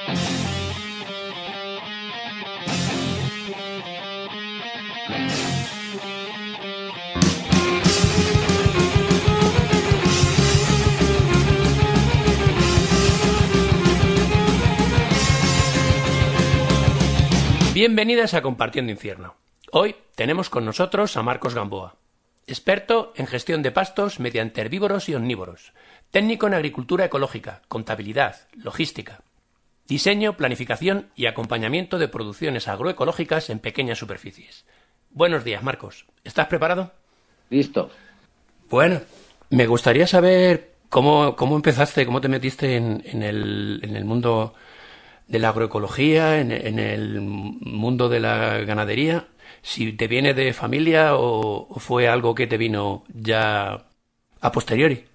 Bienvenidas a Compartiendo Infierno. Hoy tenemos con nosotros a Marcos Gamboa, experto en gestión de pastos mediante herbívoros y omnívoros, técnico en agricultura ecológica, contabilidad, logística, diseño, planificación y acompañamiento de producciones agroecológicas en pequeñas superficies. Buenos días, Marcos. ¿Estás preparado? Listo. Bueno, me gustaría saber cómo empezaste, cómo te metiste en el mundo de la agroecología, en el mundo de la ganadería, si te viene de familia o fue algo que te vino ya a posteriori.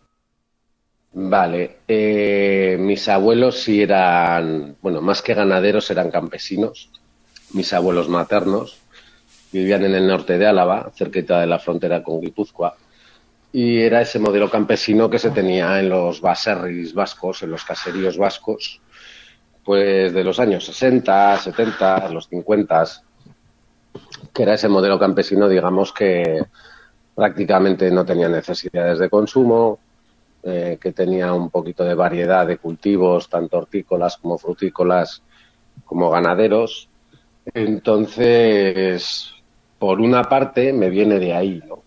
Vale. Mis abuelos sí eran, bueno, más que ganaderos, eran campesinos. Mis abuelos maternos vivían en el norte de Álava, cerquita de la frontera con Guipúzcoa. Y era ese modelo campesino que se tenía en los baserris vascos, en los caseríos vascos, pues de los años 60, 70, los 50, que era ese modelo campesino, digamos, que prácticamente no tenía necesidades de consumo, que tenía un poquito de variedad de cultivos, tanto hortícolas como frutícolas, como ganaderos. Entonces, por una parte, me viene de ahí, ¿no?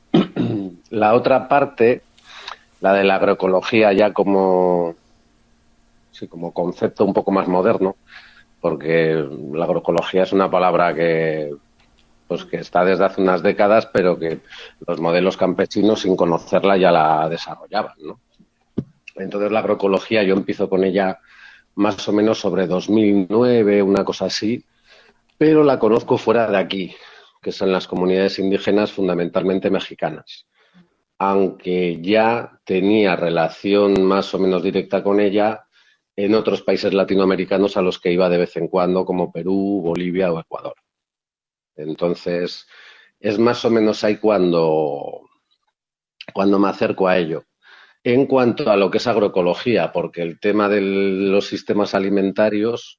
La otra parte, la de la agroecología ya como, sí, como concepto un poco más moderno, porque la agroecología es una palabra que pues que está desde hace unas décadas, pero que los modelos campesinos sin conocerla ya la desarrollaban, ¿no? Entonces la agroecología yo empiezo con ella más o menos sobre 2009, una cosa así, pero la conozco fuera de aquí, que son las comunidades indígenas fundamentalmente mexicanas, aunque ya tenía relación más o menos directa con ella en otros países latinoamericanos a los que iba de vez en cuando, como Perú, Bolivia o Ecuador. Entonces, es más o menos ahí cuando me acerco a ello. En cuanto a lo que es agroecología, porque el tema de los sistemas alimentarios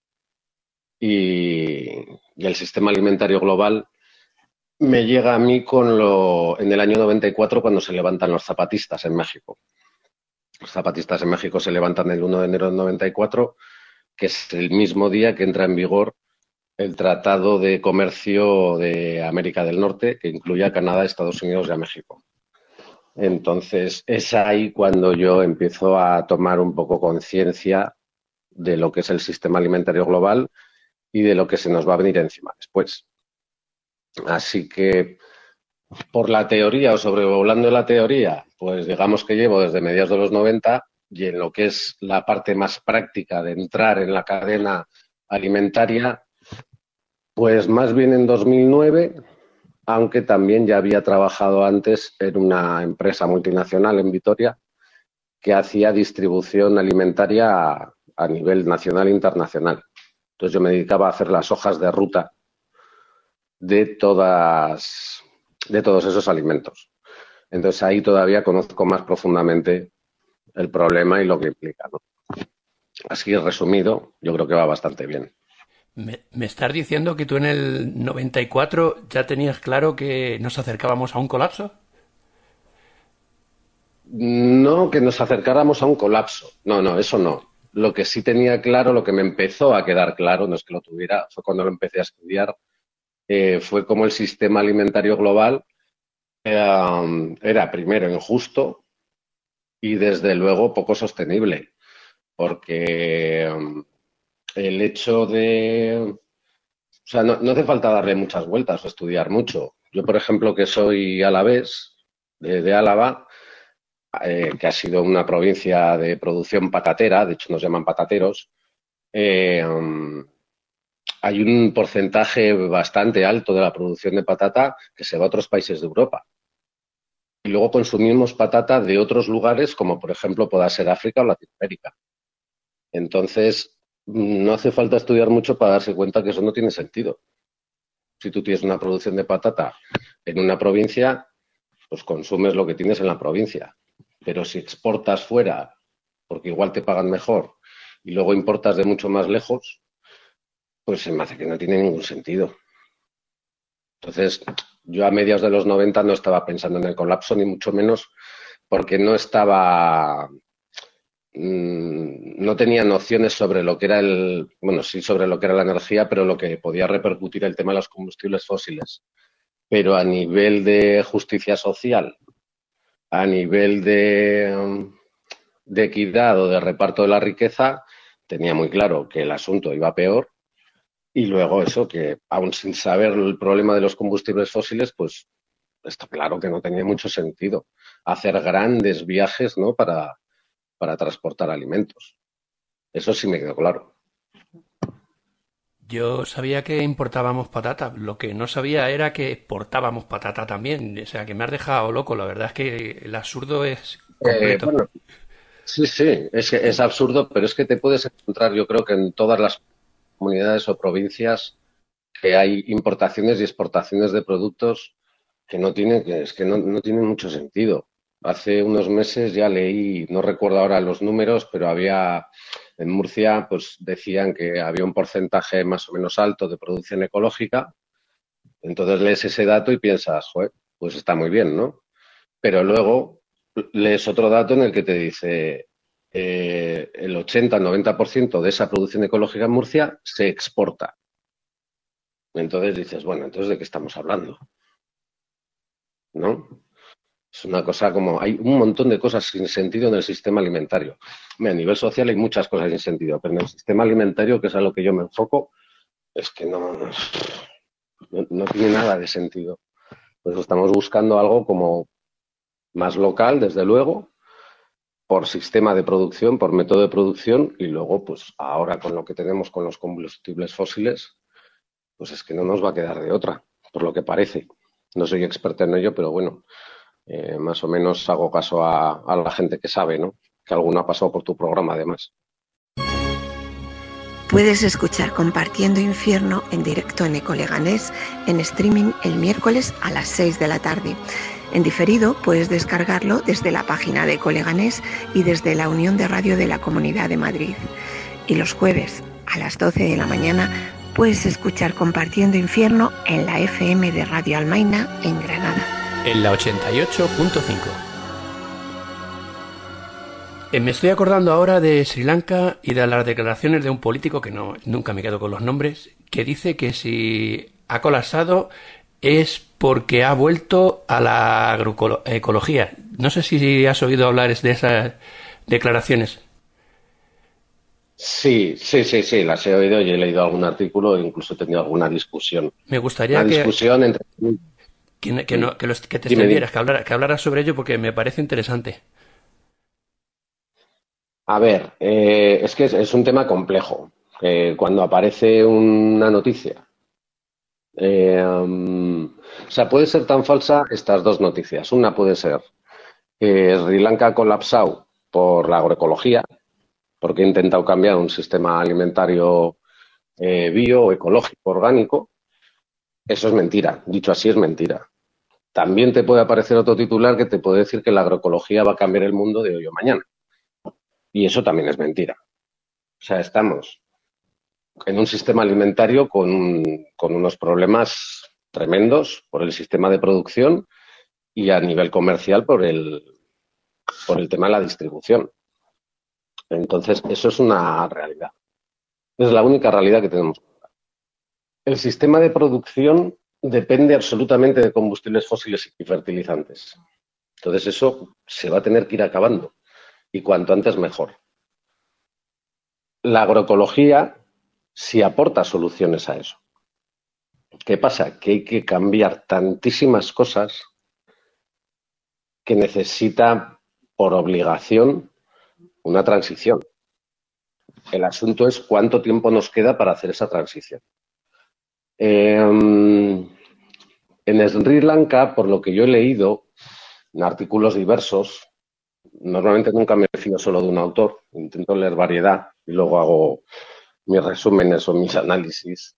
y el sistema alimentario global me llega a mí en el año 94 cuando se levantan los zapatistas en México. Los zapatistas en México se levantan el 1 de enero del 94, que es el mismo día que entra en vigor el Tratado de Comercio de América del Norte, que incluye a Canadá, Estados Unidos y a México. Entonces, es ahí cuando yo empiezo a tomar un poco conciencia de lo que es el sistema alimentario global y de lo que se nos va a venir encima después. Así que, por la teoría o sobrevolando la teoría, pues digamos que llevo desde mediados de los 90 y en lo que es la parte más práctica de entrar en la cadena alimentaria, pues más bien en 2009, aunque también ya había trabajado antes en una empresa multinacional en Vitoria que hacía distribución alimentaria a nivel nacional e internacional. Entonces yo me dedicaba a hacer las hojas de ruta de todos esos alimentos. Entonces ahí todavía conozco más profundamente el problema y lo que implica, ¿no? Así resumido, yo creo que va bastante bien. ¿Me estás diciendo que tú en el 94 ya tenías claro que nos acercábamos a un colapso? No que nos acercáramos a un colapso, no, eso no. Lo que sí tenía claro, lo que me empezó a quedar claro, no es que lo tuviera, fue cuando lo empecé a estudiar, fue como el sistema alimentario global era primero injusto y desde luego poco sostenible, porque el hecho de... O sea, no hace falta darle muchas vueltas o estudiar mucho. Yo, por ejemplo, que soy alavés, de Álava, que ha sido una provincia de producción patatera, de hecho nos llaman patateros, hay un porcentaje bastante alto de la producción de patata que se va a otros países de Europa. Y luego consumimos patata de otros lugares, como por ejemplo pueda ser África o Latinoamérica. Entonces, no hace falta estudiar mucho para darse cuenta que eso no tiene sentido. Si tú tienes una producción de patata en una provincia, pues consumes lo que tienes en la provincia. Pero si exportas fuera, porque igual te pagan mejor, y luego importas de mucho más lejos, pues se me hace que no tiene ningún sentido. Entonces, yo a mediados de los 90 no estaba pensando en el colapso, ni mucho menos, porque no estaba, no tenía nociones sobre lo que era bueno, sí sobre lo que era la energía, pero lo que podía repercutir el tema de los combustibles fósiles. Pero a nivel de justicia social, a nivel de equidad o de reparto de la riqueza, tenía muy claro que el asunto iba peor. Y luego eso, que aún sin saber el problema de los combustibles fósiles, pues está claro que no tenía mucho sentido hacer grandes viajes, ¿no? Para transportar alimentos. Eso sí me quedó claro. Yo sabía que importábamos patata, lo que no sabía era que exportábamos patata también, o sea que me has dejado loco, la verdad es que el absurdo es completo. Bueno, sí, sí, es absurdo, pero es que te puedes encontrar, yo creo que en todas las comunidades o provincias que hay importaciones y exportaciones de productos que no tienen, que es que no tienen mucho sentido. Hace unos meses ya leí, no recuerdo ahora los números, pero había en Murcia, pues decían que había un porcentaje más o menos alto de producción ecológica. Entonces lees ese dato y piensas, "Joder, pues está muy bien, ¿no?". Pero luego lees otro dato en el que te dice el 80-90% de esa producción ecológica en Murcia se exporta. Entonces dices, bueno, entonces ¿de qué estamos hablando? ¿No? Es una cosa como, hay un montón de cosas sin sentido en el sistema alimentario. Mira, a nivel social hay muchas cosas sin sentido, pero en el sistema alimentario, que es a lo que yo me enfoco, es que no tiene nada de sentido. Pues estamos buscando algo como más local, desde luego, por sistema de producción, por método de producción, y luego, pues ahora con lo que tenemos con los combustibles fósiles, pues es que no nos va a quedar de otra, por lo que parece. No soy experto en ello, pero bueno, más o menos hago caso a la gente que sabe, ¿no? Que alguno ha pasado por tu programa, además. Puedes escuchar Compartiendo Infierno en directo en Ecoleganés, en streaming el miércoles a las 6 de la tarde. En diferido puedes descargarlo desde la página de Ecoleganés y desde la Unión de Radio de la Comunidad de Madrid. Y los jueves a las 12 de la mañana puedes escuchar Compartiendo Infierno en la FM de Radio Almaina en Granada. En la 88.5. Me estoy acordando ahora de Sri Lanka y de las declaraciones de un político que nunca me quedo con los nombres, que dice que si ha colapsado es porque ha vuelto a la agroecología. No sé si has oído hablar de esas declaraciones. Sí, sí, sí, sí, las he oído y he leído algún artículo e incluso he tenido alguna discusión. Me Una gustaría discusión entre... que te Dime, dime. extendieras, que hablaras sobre ello porque me parece interesante. A ver, es que es un tema complejo. Cuando aparece una noticia, o sea, puede ser tan falsa estas dos noticias. Una puede ser que Sri Lanka ha colapsado por la agroecología, porque ha intentado cambiar un sistema alimentario bio, ecológico, orgánico. Eso es mentira. Dicho así, es mentira. También te puede aparecer otro titular que te puede decir que la agroecología va a cambiar el mundo de hoy o mañana. Y eso también es mentira. O sea, estamos en un sistema alimentario con unos problemas tremendos por el sistema de producción y a nivel comercial por el tema de la distribución. Entonces, eso es una realidad. Es la única realidad que tenemos. El sistema de producción depende absolutamente de combustibles fósiles y fertilizantes. Entonces, eso se va a tener que ir acabando y cuanto antes mejor. La agroecología sí aporta soluciones a eso. ¿Qué pasa? Que hay que cambiar tantísimas cosas que necesita por obligación una transición. El asunto es cuánto tiempo nos queda para hacer esa transición. En Sri Lanka, por lo que yo he leído en artículos diversos, normalmente nunca me fío solo de un autor, intento leer variedad y luego hago mis resúmenes o mis análisis.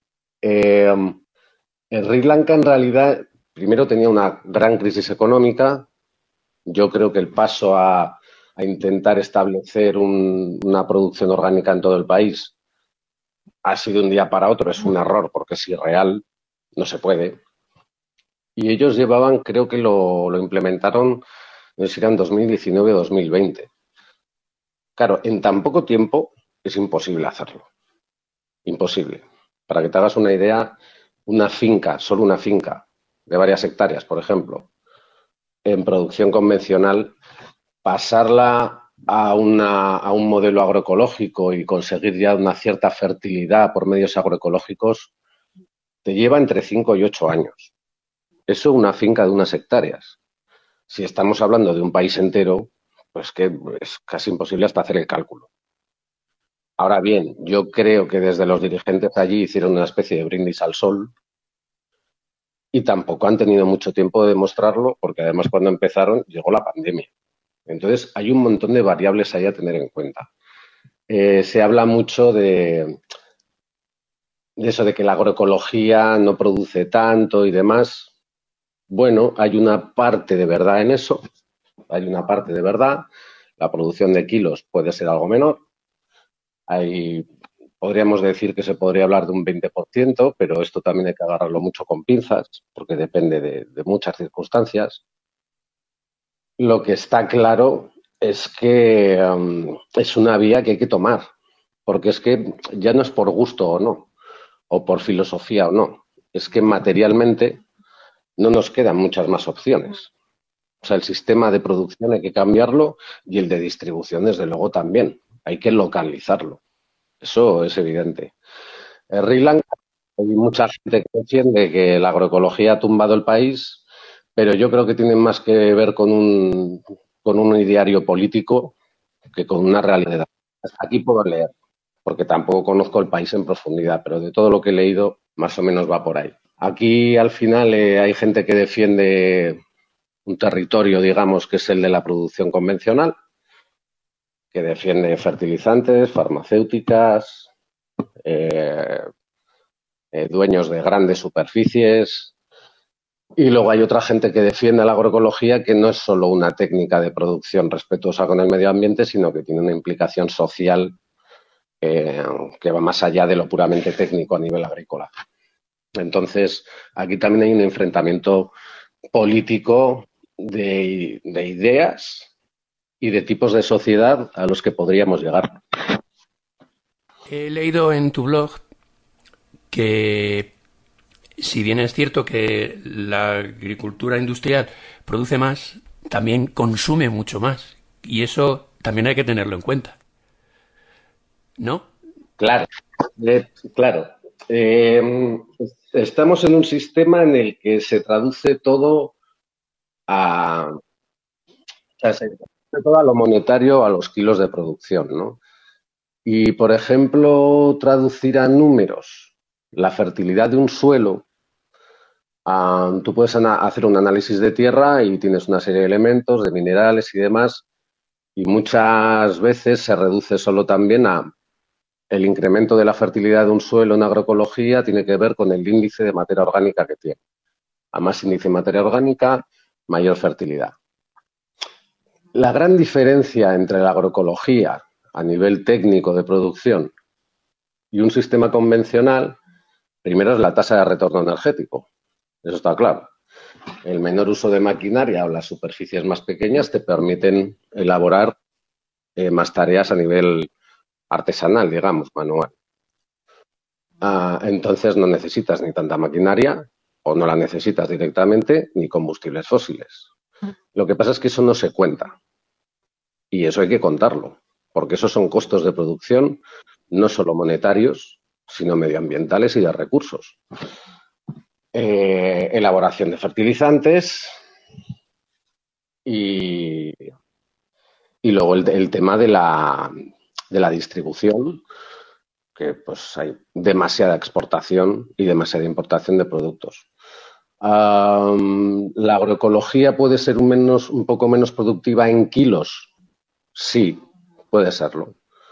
En Sri Lanka, en realidad, primero tenía una gran crisis económica. Yo creo que el paso a intentar establecer una producción orgánica en todo el país, ha sido un día para otro, es un error porque es irreal, no se puede. Y ellos llevaban, creo que lo implementaron, no sé si era en 2019 o 2020. Claro, en tan poco tiempo es imposible hacerlo. Imposible. Para que te hagas una idea, una finca, solo una finca de varias hectáreas, por ejemplo, en producción convencional, pasarla a un modelo agroecológico y conseguir ya una cierta fertilidad por medios agroecológicos, te lleva entre 5 y 8 años. Eso una finca de unas hectáreas. Si estamos hablando de un país entero, pues que es casi imposible hasta hacer el cálculo. Ahora bien, yo creo que desde los dirigentes allí hicieron una especie de brindis al sol y tampoco han tenido mucho tiempo de demostrarlo, porque además cuando empezaron llegó la pandemia. Entonces hay un montón de variables ahí a tener en cuenta. Se habla mucho de eso de que la agroecología no produce tanto y demás. Bueno, hay una parte de verdad en eso, hay una parte de verdad. La producción de kilos puede ser algo menor. Hay, podríamos decir que se podría hablar de un 20%, pero esto también hay que agarrarlo mucho con pinzas, porque depende de muchas circunstancias. Lo que está claro es que es una vía que hay que tomar, porque es que ya no es por gusto o no, o por filosofía o no, es que materialmente no nos quedan muchas más opciones. O sea, el sistema de producción hay que cambiarlo y el de distribución, desde luego, también. Hay que localizarlo. Eso es evidente. En Sri Lanka hay mucha gente que defiende que la agroecología ha tumbado el país, pero yo creo que tiene más que ver con un ideario político que con una realidad. Hasta aquí puedo leer, porque tampoco conozco el país en profundidad, pero de todo lo que he leído, más o menos va por ahí. Aquí, al final, hay gente que defiende un territorio, digamos, que es el de la producción convencional, que defiende fertilizantes, farmacéuticas, eh, dueños de grandes superficies. Y luego hay otra gente que defiende la agroecología, que no es solo una técnica de producción respetuosa con el medio ambiente, sino que tiene una implicación social que va más allá de lo puramente técnico a nivel agrícola. Entonces, aquí también hay un enfrentamiento político de ideas y de tipos de sociedad a los que podríamos llegar. He leído en tu blog que, si bien es cierto que la agricultura industrial produce más, también consume mucho más. Y eso también hay que tenerlo en cuenta, ¿no? Claro, claro. Estamos en un sistema en el que se traduce todo a, se traduce todo a lo monetario, a los kilos de producción, ¿no? Y, por ejemplo, traducir a números la fertilidad de un suelo. Tú puedes hacer un análisis de tierra y tienes una serie de elementos, de minerales y demás, y muchas veces se reduce solo también a el incremento de la fertilidad de un suelo en agroecología tiene que ver con el índice de materia orgánica que tiene. A más índice de materia orgánica, mayor fertilidad. La gran diferencia entre la agroecología a nivel técnico de producción y un sistema convencional, primero es la tasa de retorno energético. Eso está claro. El menor uso de maquinaria o las superficies más pequeñas te permiten elaborar más tareas a nivel artesanal, digamos, manual. Entonces no necesitas ni tanta maquinaria o no la necesitas directamente ni combustibles fósiles. Lo que pasa es que eso no se cuenta y eso hay que contarlo, porque esos son costos de producción no solo monetarios, sino medioambientales y de recursos. Elaboración de fertilizantes y luego el tema de la distribución, que pues hay demasiada exportación y demasiada importación de productos. La agroecología puede ser un poco menos productiva en kilos. Sí, puede serlo.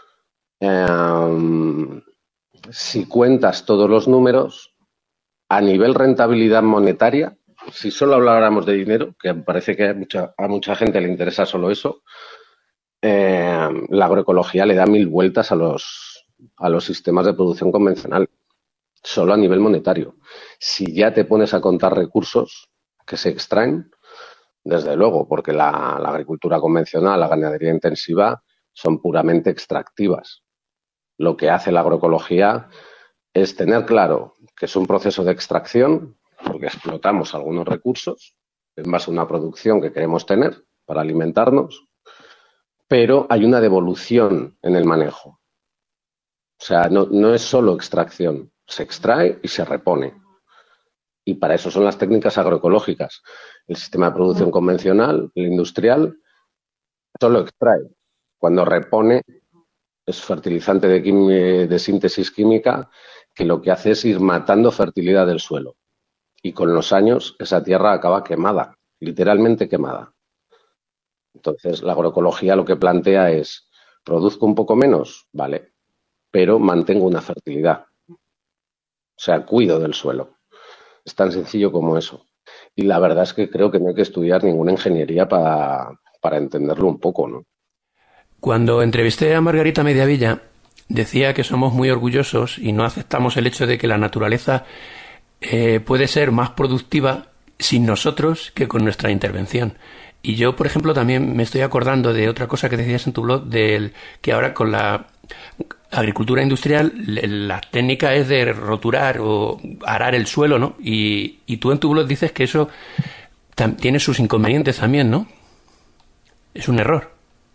Si cuentas todos los números, a nivel rentabilidad monetaria, si solo habláramos de dinero, que parece que a mucha gente le interesa solo eso, la agroecología le da 1000 vueltas a los sistemas de producción convencional, solo a nivel monetario. Si ya te pones a contar recursos que se extraen, desde luego, porque la agricultura convencional, la ganadería intensiva, son puramente extractivas. Lo que hace la agroecología es tener claro que es un proceso de extracción, porque explotamos algunos recursos en base a una producción que queremos tener para alimentarnos, pero hay una devolución en el manejo. O sea, no es solo extracción, se extrae y se repone. Y para eso son las técnicas agroecológicas. El sistema de producción convencional, el industrial, solo extrae. Cuando repone, es fertilizante de síntesis química que lo que hace es ir matando fertilidad del suelo. Y con los años esa tierra acaba quemada, literalmente quemada. Entonces, la agroecología lo que plantea es, produzco un poco menos, vale, pero mantengo una fertilidad. O sea, cuido del suelo. Es tan sencillo como eso. Y la verdad es que creo que no hay que estudiar ninguna ingeniería para entenderlo un poco, ¿no? Cuando entrevisté a Margarita Mediavilla, decía que somos muy orgullosos y no aceptamos el hecho de que la naturaleza puede ser más productiva sin nosotros que con nuestra intervención. Y yo, por ejemplo, también me estoy acordando de otra cosa que decías en tu blog, del que ahora con la agricultura industrial la técnica es de roturar o arar el suelo, ¿no? Y tú en tu blog dices que eso tiene sus inconvenientes también, ¿no? Es un error.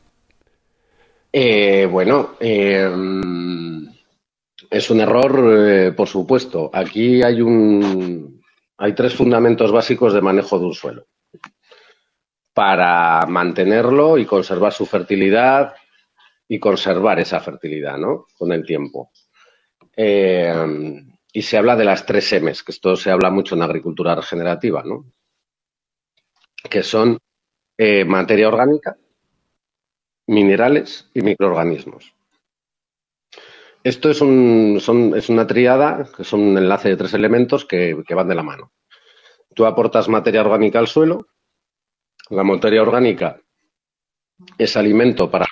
Bueno, es un error, por supuesto. Aquí hay tres fundamentos básicos de manejo de un suelo para mantenerlo y conservar su fertilidad y conservar esa fertilidad, ¿no? Con el tiempo. Y se habla de las 3 M's, que esto se habla mucho en agricultura regenerativa, ¿no? Que son materia orgánica, minerales y microorganismos. Esto es una tríada, que son un enlace de 3 elementos que van de la mano. Tú aportas materia orgánica al suelo, la materia orgánica es alimento para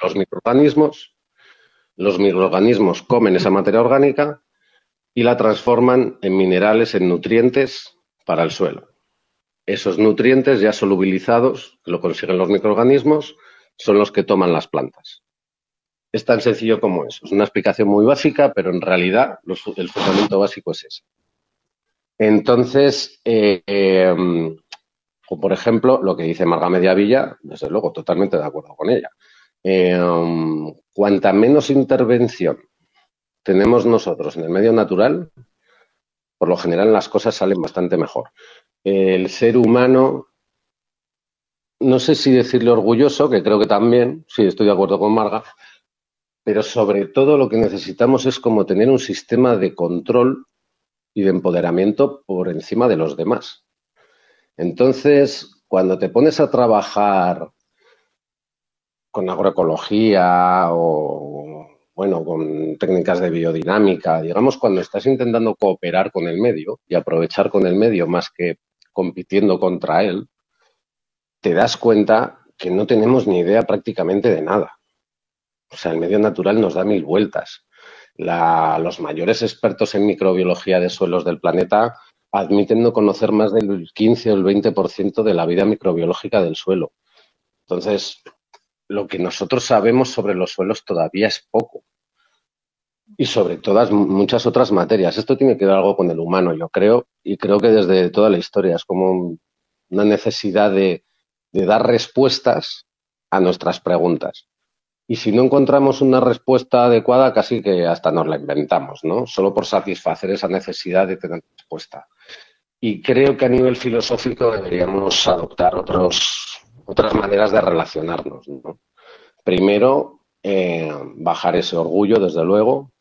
los microorganismos comen esa materia orgánica y la transforman en minerales, en nutrientes para el suelo. Esos nutrientes ya solubilizados, que lo consiguen los microorganismos, son los que toman las plantas. Es tan sencillo como eso. Es una explicación muy básica, pero en realidad el fundamento básico es ese. Entonces, o por ejemplo, lo que dice Marga Mediavilla, desde luego, totalmente de acuerdo con ella. Cuanta menos intervención tenemos nosotros en el medio natural, por lo general las cosas salen bastante mejor. El ser humano, no sé si decirle orgulloso, que creo que también, sí, estoy de acuerdo con Marga, pero sobre todo lo que necesitamos es como tener un sistema de control y de empoderamiento por encima de los demás. Entonces, cuando te pones a trabajar con agroecología o, bueno, con técnicas de biodinámica, digamos, cuando estás intentando cooperar con el medio y aprovechar con el medio más que compitiendo contra él, te das cuenta que no tenemos ni idea prácticamente de nada. O sea, el medio natural nos da 1000 vueltas. Los mayores expertos en microbiología de suelos del planeta admiten no conocer más del 15 o el 20% de la vida microbiológica del suelo. Entonces, lo que nosotros sabemos sobre los suelos todavía es poco. Y sobre todas muchas otras materias. Esto tiene que ver algo con el humano, yo creo, y creo que desde toda la historia es como una necesidad de dar respuestas a nuestras preguntas. Y si no encontramos una respuesta adecuada, casi que hasta nos la inventamos, ¿no? Solo por satisfacer esa necesidad de tener respuesta. Y creo que a nivel filosófico deberíamos adoptar otras maneras de relacionarnos, ¿no? Primero, bajar ese orgullo, desde luego,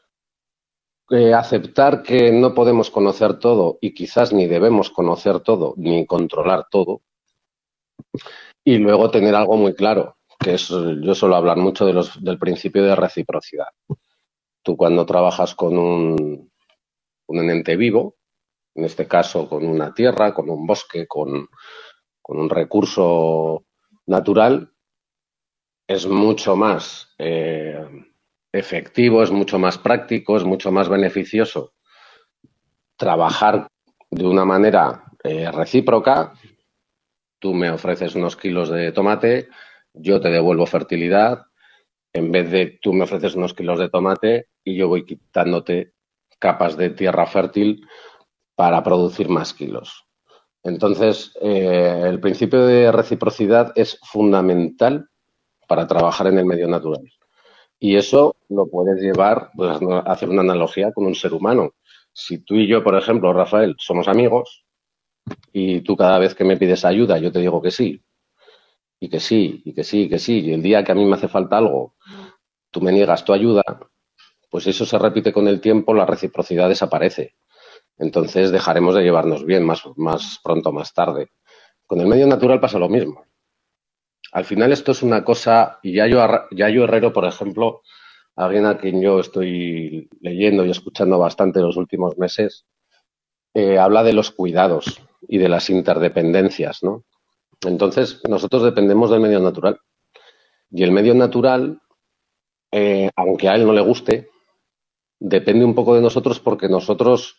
aceptar que no podemos conocer todo y quizás ni debemos conocer todo ni controlar todo, y luego tener algo muy claro, que es, yo suelo hablar mucho del principio de reciprocidad. Tú cuando trabajas con un ente vivo, en este caso con una tierra, con un bosque, con un recurso natural, es mucho más efectivo, es mucho más práctico, es mucho más beneficioso trabajar de una manera recíproca. Tú me ofreces unos kilos de tomate, yo te devuelvo fertilidad, en vez de tú me ofreces unos kilos de tomate y yo voy quitándote capas de tierra fértil para producir más kilos. Entonces, el principio de reciprocidad es fundamental para trabajar en el medio natural. Y eso lo puedes llevar, pues, a hacer una analogía con un ser humano. Si tú y yo, por ejemplo, Rafael, somos amigos y tú cada vez que me pides ayuda, yo te digo que sí, y que sí, y que sí, y que sí, y el día que a mí me hace falta algo, tú me niegas tu ayuda, pues eso se repite con el tiempo, la reciprocidad desaparece. Entonces dejaremos de llevarnos bien más pronto o más tarde. Con el medio natural pasa lo mismo. Al final esto es una cosa, y Yayo Herrero, por ejemplo, alguien a quien yo estoy leyendo y escuchando bastante los últimos meses, habla de los cuidados y de las interdependencias, ¿no? Entonces, nosotros dependemos del medio natural. Y el medio natural, aunque a él no le guste, depende un poco de nosotros porque nosotros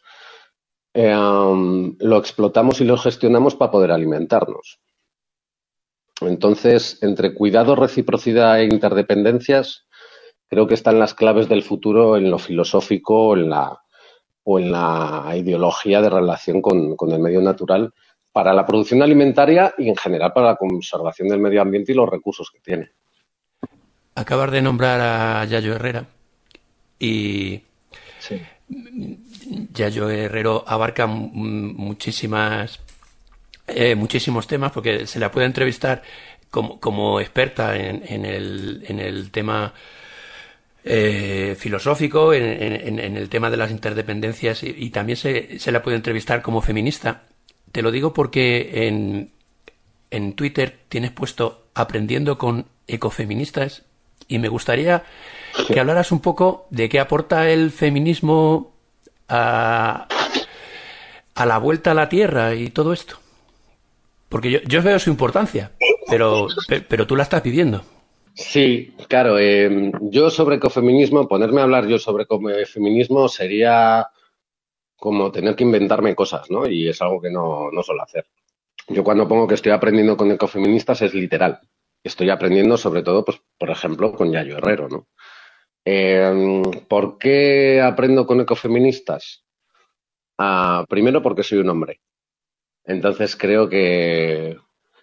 lo explotamos y lo gestionamos para poder alimentarnos. Entonces, entre cuidado, reciprocidad e interdependencias, creo que están las claves del futuro en lo filosófico o en la ideología de relación con el medio natural para la producción alimentaria y en general para la conservación del medio ambiente y los recursos que tiene. Acabas de nombrar a Yayo Herrera y Sí. Yayo Herrero abarca muchísimos temas porque se la puede entrevistar como experta en el tema filosófico, en el tema de las interdependencias y también se la puede entrevistar como feminista. Te lo digo porque en Twitter tienes puesto aprendiendo con ecofeministas y me gustaría que hablaras un poco de qué aporta el feminismo a, a la vuelta a la Tierra y todo esto. Porque yo veo su importancia, pero tú la estás pidiendo. Sí, claro. Yo sobre ecofeminismo, ponerme a hablar yo sobre ecofeminismo sería como tener que inventarme cosas, ¿no? Y es algo que no suelo hacer. Yo cuando pongo que estoy aprendiendo con ecofeministas es literal. Estoy aprendiendo sobre todo, pues, por ejemplo, con Yayo Herrero, ¿no? ¿Por qué aprendo con ecofeministas? Primero porque soy un hombre. Entonces creo que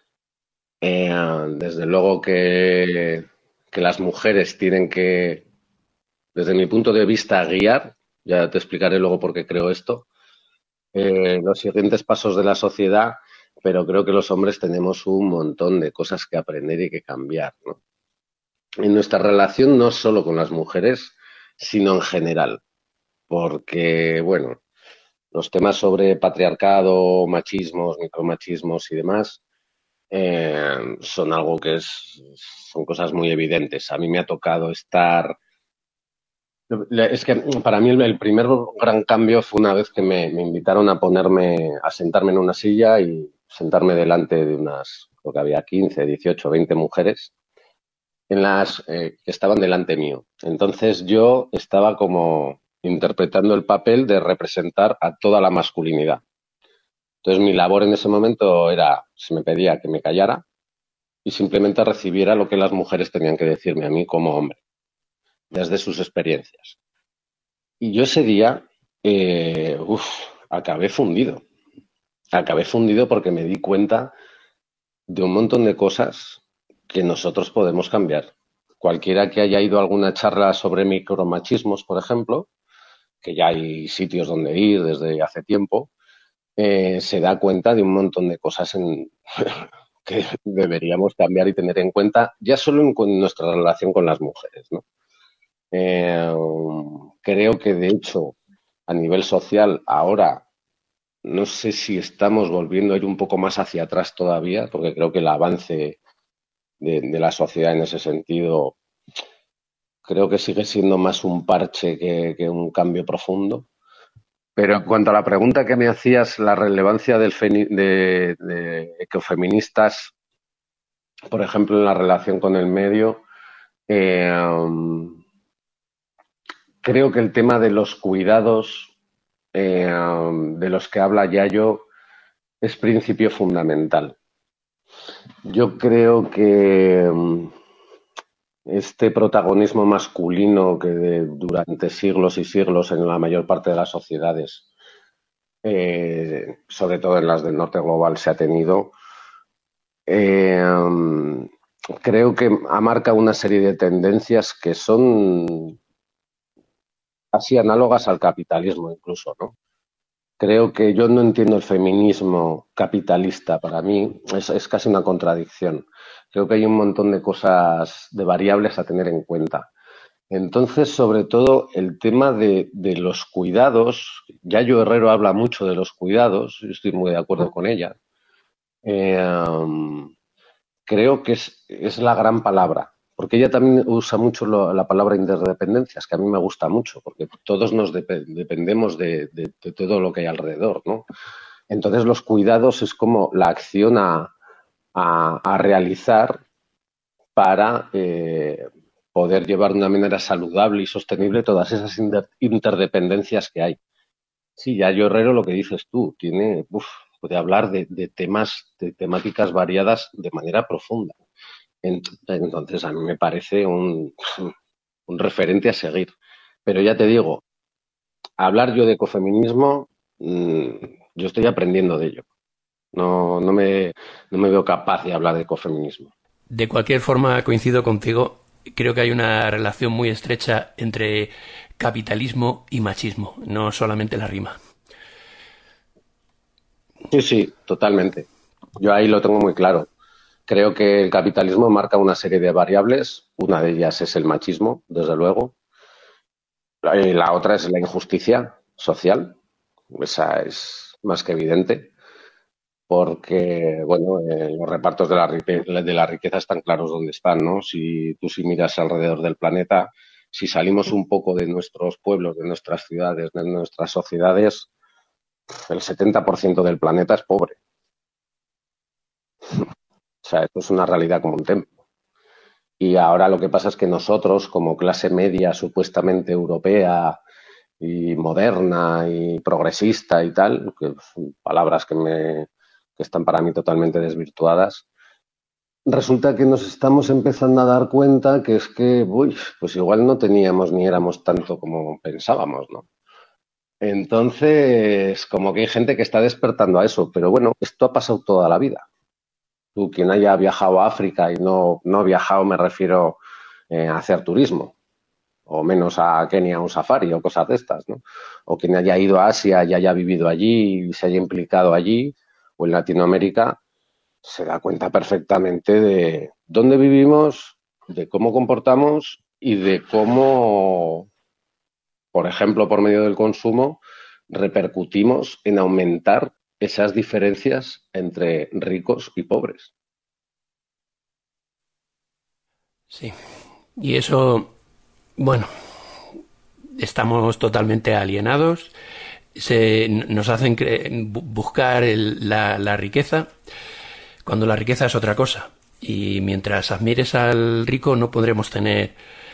desde luego que las mujeres tienen que, desde mi punto de vista, guiar, ya te explicaré luego por qué creo esto, los siguientes pasos de la sociedad, pero creo que los hombres tenemos un montón de cosas que aprender y que cambiar, ¿no? En nuestra relación no solo con las mujeres, sino en general, porque, bueno, los temas sobre patriarcado, machismos, micromachismos y demás son algo son cosas muy evidentes. A mí me ha tocado estar. Es que para mí el primer gran cambio fue una vez que me invitaron a sentarme en una silla y sentarme delante de creo que había 15, 18, 20 mujeres que estaban delante mío. Entonces yo estaba como interpretando el papel de representar a toda la masculinidad. Entonces mi labor en ese momento era, se me pedía que me callara y simplemente recibiera lo que las mujeres tenían que decirme a mí como hombre, desde sus experiencias. Y yo ese día, acabé fundido. Acabé fundido porque me di cuenta de un montón de cosas que nosotros podemos cambiar. Cualquiera que haya ido a alguna charla sobre micromachismos, por ejemplo, que ya hay sitios donde ir desde hace tiempo, se da cuenta de un montón de cosas que deberíamos cambiar y tener en cuenta, ya solo en nuestra relación con las mujeres, ¿no? Eh, Creo que, de hecho, a nivel social, ahora no sé si estamos volviendo a ir un poco más hacia atrás todavía, porque creo que el avance de la sociedad en ese sentido creo que sigue siendo más un parche que un cambio profundo. Pero en cuanto a la pregunta que me hacías, la relevancia de ecofeministas, por ejemplo, en la relación con el medio, Eh, um, Creo que el tema de los cuidados de los que habla Yayo es principio fundamental. Yo creo que este protagonismo masculino que durante siglos y siglos en la mayor parte de las sociedades, sobre todo en las del norte global, se ha tenido, eh, creo que marca una serie de tendencias que son casi análogas al capitalismo incluso, ¿no? Creo que yo no entiendo el feminismo capitalista. Para mí es casi una contradicción. Creo que hay un montón de cosas, de variables a tener en cuenta. Entonces, sobre todo, el tema de los cuidados, Yayo Herrero habla mucho de los cuidados, yo estoy muy de acuerdo con ella. Eh, Creo que es la gran palabra, porque ella también usa mucho la palabra interdependencias, que a mí me gusta mucho, porque todos nos dependemos de todo lo que hay alrededor, ¿no? Entonces los cuidados es como la acción a realizar para poder llevar de una manera saludable y sostenible todas esas interdependencias que hay. Sí, Yayo Herrero, lo que dices tú, puede hablar de temas, de temáticas variadas de manera profunda. Entonces, a mí me parece un referente a seguir. Pero ya te digo, hablar yo de ecofeminismo, yo estoy aprendiendo de ello. No, no me veo capaz de hablar de ecofeminismo. De cualquier forma, coincido contigo. Creo que hay una relación muy estrecha entre capitalismo y machismo, no solamente la rima. Sí, sí, totalmente. Yo ahí lo tengo muy claro. Creo que el capitalismo marca una serie de variables. Una de ellas es el machismo, desde luego. La otra es la injusticia social. Esa es más que evidente, porque bueno, los repartos de la riqueza están claros dónde están, ¿no? Si miras alrededor del planeta, si salimos un poco de nuestros pueblos, de nuestras ciudades, de nuestras sociedades, el 70% del planeta es pobre. O sea, esto es una realidad como un templo. Y ahora lo que pasa es que nosotros, como clase media supuestamente europea y moderna y progresista y tal, que son palabras que están para mí totalmente desvirtuadas, resulta que nos estamos empezando a dar cuenta que es que, uy, pues igual no teníamos ni éramos tanto como pensábamos, ¿no? Entonces, como que hay gente que está despertando a eso, pero bueno, esto ha pasado toda la vida. Tú, quien haya viajado a África y no ha viajado, me refiero a hacer turismo, o menos a Kenia a un safari o cosas de estas, ¿no? O quien haya ido a Asia y haya vivido allí y se haya implicado allí, o en Latinoamérica, se da cuenta perfectamente de dónde vivimos, de cómo comportamos y de cómo, por ejemplo, por medio del consumo, repercutimos en aumentar esas diferencias entre ricos y pobres. Sí. Y eso, bueno, estamos totalmente alienados. Nos hacen buscar la riqueza cuando la riqueza es otra cosa. Y mientras admires al rico no podremos tener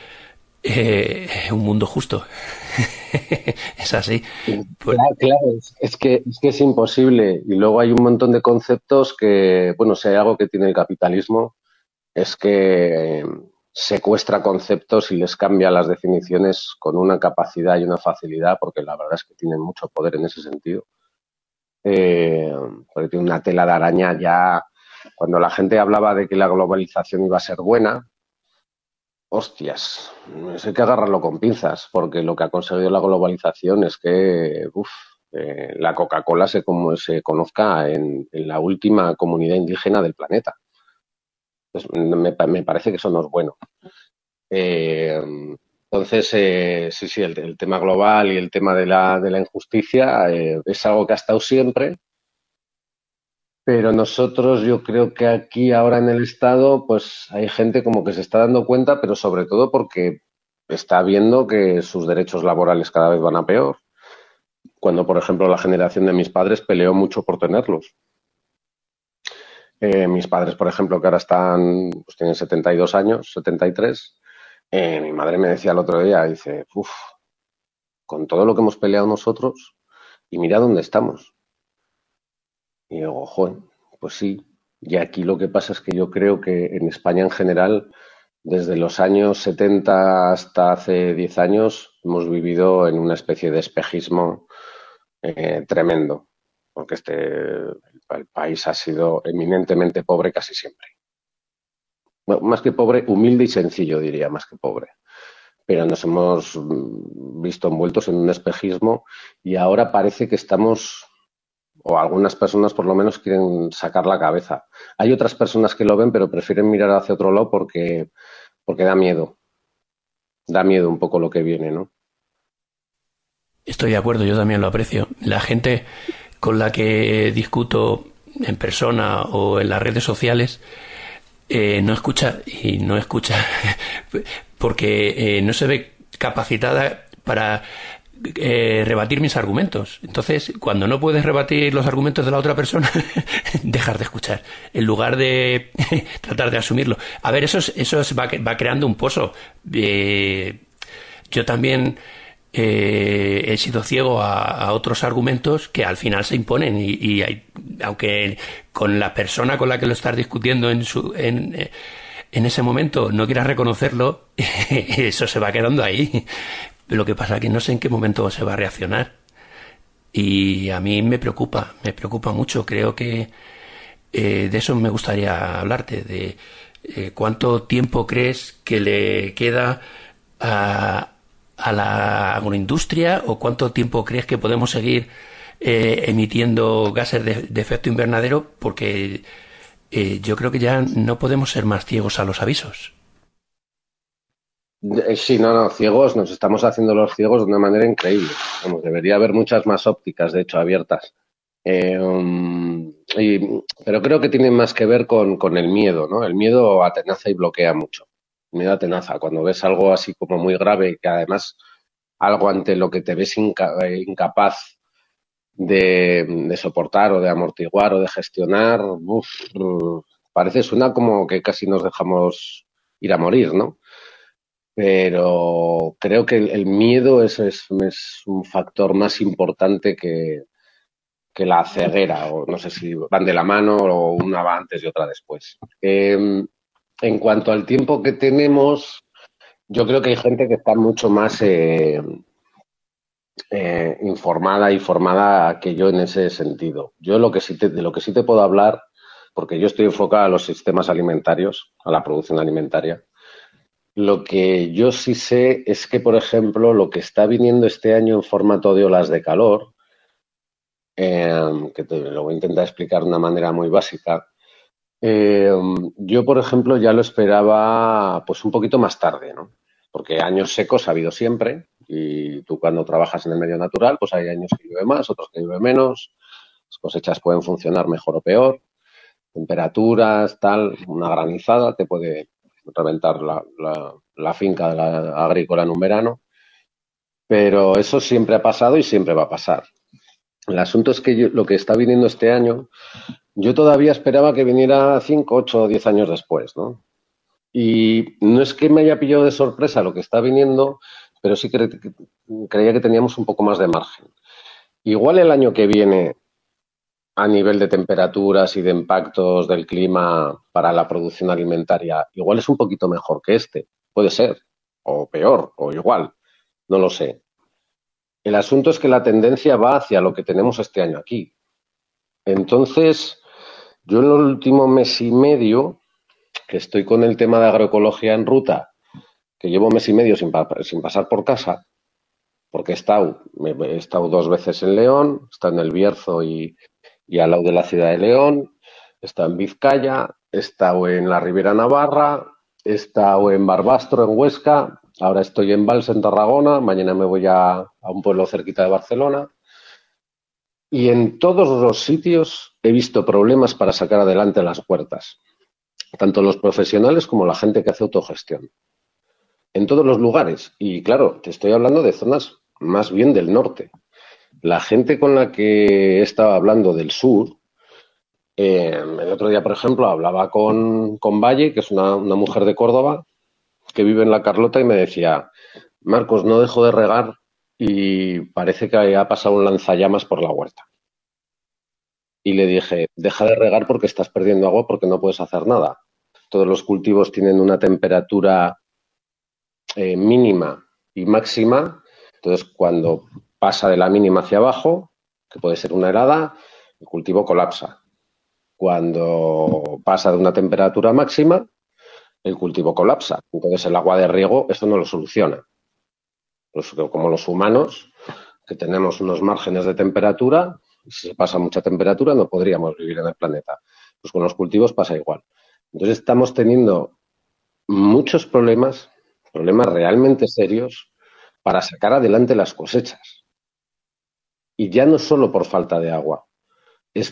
un mundo justo. Es así. Pues, Claro, claro, es que es imposible. Y luego hay un montón de conceptos que, bueno, si hay algo que tiene el capitalismo, es que secuestra conceptos y les cambia las definiciones con una capacidad y una facilidad, porque la verdad es que tienen mucho poder en ese sentido. Eh, Porque tiene una tela de araña ya. Cuando la gente hablaba de que la globalización iba a ser buena, hostias, eso hay que agarrarlo con pinzas, porque lo que ha conseguido la globalización es que la Coca-Cola se conozca en la última comunidad indígena del planeta. Entonces, me parece que eso no es bueno. Eh, entonces, sí, sí, el tema global y el tema de la injusticia es algo que ha estado siempre, pero nosotros yo creo que aquí ahora en el Estado pues hay gente como que se está dando cuenta, pero sobre todo porque está viendo que sus derechos laborales cada vez van a peor. Cuando, por ejemplo, la generación de mis padres peleó mucho por tenerlos. Mis padres, por ejemplo, que ahora están, pues tienen 72 años, 73. Mi madre me decía el otro día, dice, uff, con todo lo que hemos peleado nosotros, y mira dónde estamos. Y digo, joder, pues sí. Y aquí lo que pasa es que yo creo que en España en general, desde los años 70 hasta hace 10 años, hemos vivido en una especie de espejismo tremendo, porque el país ha sido eminentemente pobre casi siempre. Bueno, más que pobre, humilde y sencillo, diría, más que pobre. Pero nos hemos visto envueltos en un espejismo y ahora parece que estamos, o algunas personas por lo menos quieren sacar la cabeza. Hay otras personas que lo ven, pero prefieren mirar hacia otro lado porque da miedo un poco lo que viene, ¿no? Estoy de acuerdo, yo también lo aprecio. La gente con la que discuto en persona o en las redes sociales no escucha y no escucha porque no se ve capacitada para rebatir mis argumentos. Entonces, cuando no puedes rebatir los argumentos de la otra persona, dejar de escuchar, en lugar de tratar de asumirlo. A ver, va creando un pozo. Yo también he sido ciego a otros argumentos que al final se imponen aunque con la persona con la que lo estás discutiendo en ese momento no quieras reconocerlo, eso se va quedando ahí. Lo que pasa es que no sé en qué momento se va a reaccionar. Y a mí me preocupa mucho. Creo que de eso me gustaría hablarte, de cuánto tiempo crees que le queda a la agroindustria o cuánto tiempo crees que podemos seguir emitiendo gases de efecto invernadero, porque yo creo que ya no podemos ser más ciegos a los avisos. Sí, no, no, ciegos, nos estamos haciendo los ciegos de una manera increíble. Vamos, debería haber muchas más ópticas, de hecho, abiertas. Pero creo que tiene más que ver con el miedo, ¿no? El miedo atenaza y bloquea mucho. El miedo atenaza. Cuando ves algo así como muy grave y que además algo ante lo que te ves incapaz de soportar o de amortiguar o de gestionar, uf, parece, suena como que casi nos dejamos ir a morir, ¿no? Pero creo que el miedo es un factor más importante que la ceguera, o no sé si van de la mano o una va antes y otra después. En cuanto al tiempo que tenemos, yo creo que hay gente que está mucho más informada y formada que yo en ese sentido. Yo de lo que sí te puedo hablar, porque yo estoy enfocado a los sistemas alimentarios, a la producción alimentaria. Lo que yo sí sé es que, por ejemplo, lo que está viniendo este año en formato de olas de calor, que te lo voy a intentar explicar de una manera muy básica, eh, yo, por ejemplo, ya lo esperaba pues un poquito más tarde, ¿no? Porque años secos ha habido siempre y tú cuando trabajas en el medio natural, pues hay años que llueve más, otros que llueve menos, las cosechas pueden funcionar mejor o peor, temperaturas, tal, una granizada te puede reventar la finca agrícola en un verano, pero eso siempre ha pasado y siempre va a pasar. El asunto es que lo que está viniendo este año, yo todavía esperaba que viniera 5, 8 o 10 años después, ¿no? Y no es que me haya pillado de sorpresa lo que está viniendo, pero sí que creía que teníamos un poco más de margen. Igual el año que viene, a nivel de temperaturas y de impactos del clima para la producción alimentaria, igual es un poquito mejor que este. Puede ser, o peor, o igual, no lo sé. El asunto es que la tendencia va hacia lo que tenemos este año aquí. Entonces, yo en el último mes y medio, que estoy con el tema de agroecología en ruta, que llevo mes y medio sin pasar por casa, porque he estado 2 veces en León, he estado en el Bierzo y al lado de la ciudad de León, he estado en Vizcaya, he estado en la Ribera Navarra, he estado en Barbastro, en Huesca, ahora estoy en Valls, en Tarragona, mañana me voy a un pueblo cerquita de Barcelona. Y en todos los sitios he visto problemas para sacar adelante las puertas, tanto los profesionales como la gente que hace autogestión. En todos los lugares. Y claro, te estoy hablando de zonas más bien del norte. La gente con la que he estado hablando del sur, el otro día, por ejemplo, hablaba con Valle, que es una mujer de Córdoba, que vive en La Carlota y me decía, Marcos, no dejo de regar y parece que ha pasado un lanzallamas por la huerta. Y le dije, deja de regar porque estás perdiendo agua porque no puedes hacer nada. Todos los cultivos tienen una temperatura mínima y máxima. Entonces, cuando pasa de la mínima hacia abajo, que puede ser una helada, el cultivo colapsa. Cuando pasa de una temperatura máxima, el cultivo colapsa. Entonces, el agua de riego, esto no lo soluciona. Como los humanos, que tenemos unos márgenes de temperatura, si se pasa mucha temperatura no podríamos vivir en el planeta. Pues con los cultivos pasa igual. Entonces estamos teniendo muchos problemas realmente serios para sacar adelante las cosechas. Y ya no solo por falta de agua, es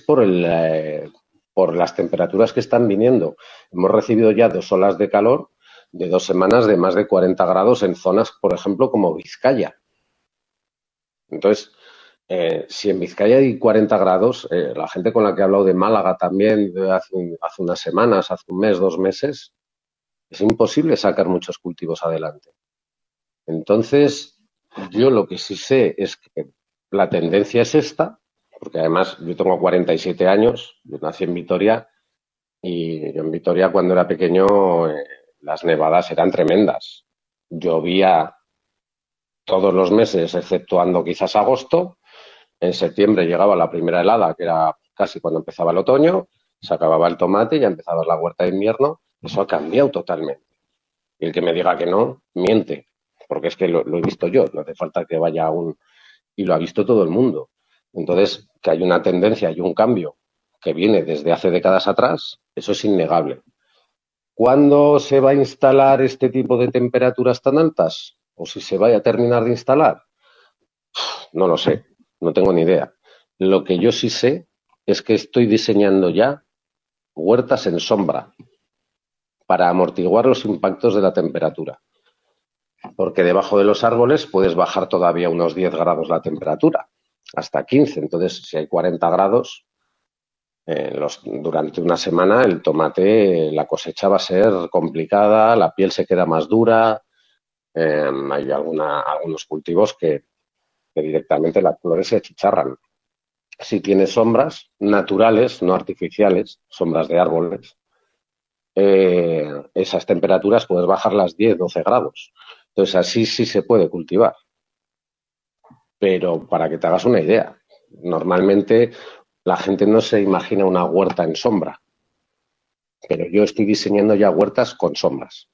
por las temperaturas que están viniendo. Hemos recibido ya 2 olas de calor de 2 semanas de más de 40 grados en zonas, por ejemplo, como Vizcaya. Entonces, si en Vizcaya hay 40 grados, la gente con la que he hablado de Málaga también hace unas semanas, hace un mes, 2 meses, es imposible sacar muchos cultivos adelante. Entonces, yo lo que sí sé es que la tendencia es esta, porque además yo tengo 47 años, yo nací en Vitoria y yo en Vitoria cuando era pequeño las nevadas eran tremendas. Llovía todos los meses, exceptuando quizás agosto. En septiembre llegaba la primera helada, que era casi cuando empezaba el otoño, se acababa el tomate y ya empezaba la huerta de invierno. Eso ha cambiado totalmente. Y el que me diga que no, miente, porque es que lo he visto yo, no hace falta que vaya aún, y lo ha visto todo el mundo. Entonces, que hay una tendencia y un cambio que viene desde hace décadas atrás, eso es innegable. ¿Cuándo se va a instalar este tipo de temperaturas tan altas? ¿O si se vaya a terminar de instalar? No lo sé, no tengo ni idea. Lo que yo sí sé es que estoy diseñando ya huertas en sombra para amortiguar los impactos de la temperatura. Porque debajo de los árboles puedes bajar todavía unos 10 grados la temperatura, hasta 15. Entonces, si hay 40 grados, durante una semana el tomate, la cosecha va a ser complicada, la piel se queda más dura. Hay algunos cultivos que directamente las flores se achicharran. Si tienes sombras naturales, no artificiales, sombras de árboles, esas temperaturas puedes bajarlas 10, 12 grados. Entonces así sí se puede cultivar. Pero para que te hagas una idea, normalmente la gente no se imagina una huerta en sombra, pero yo estoy diseñando ya huertas con sombras.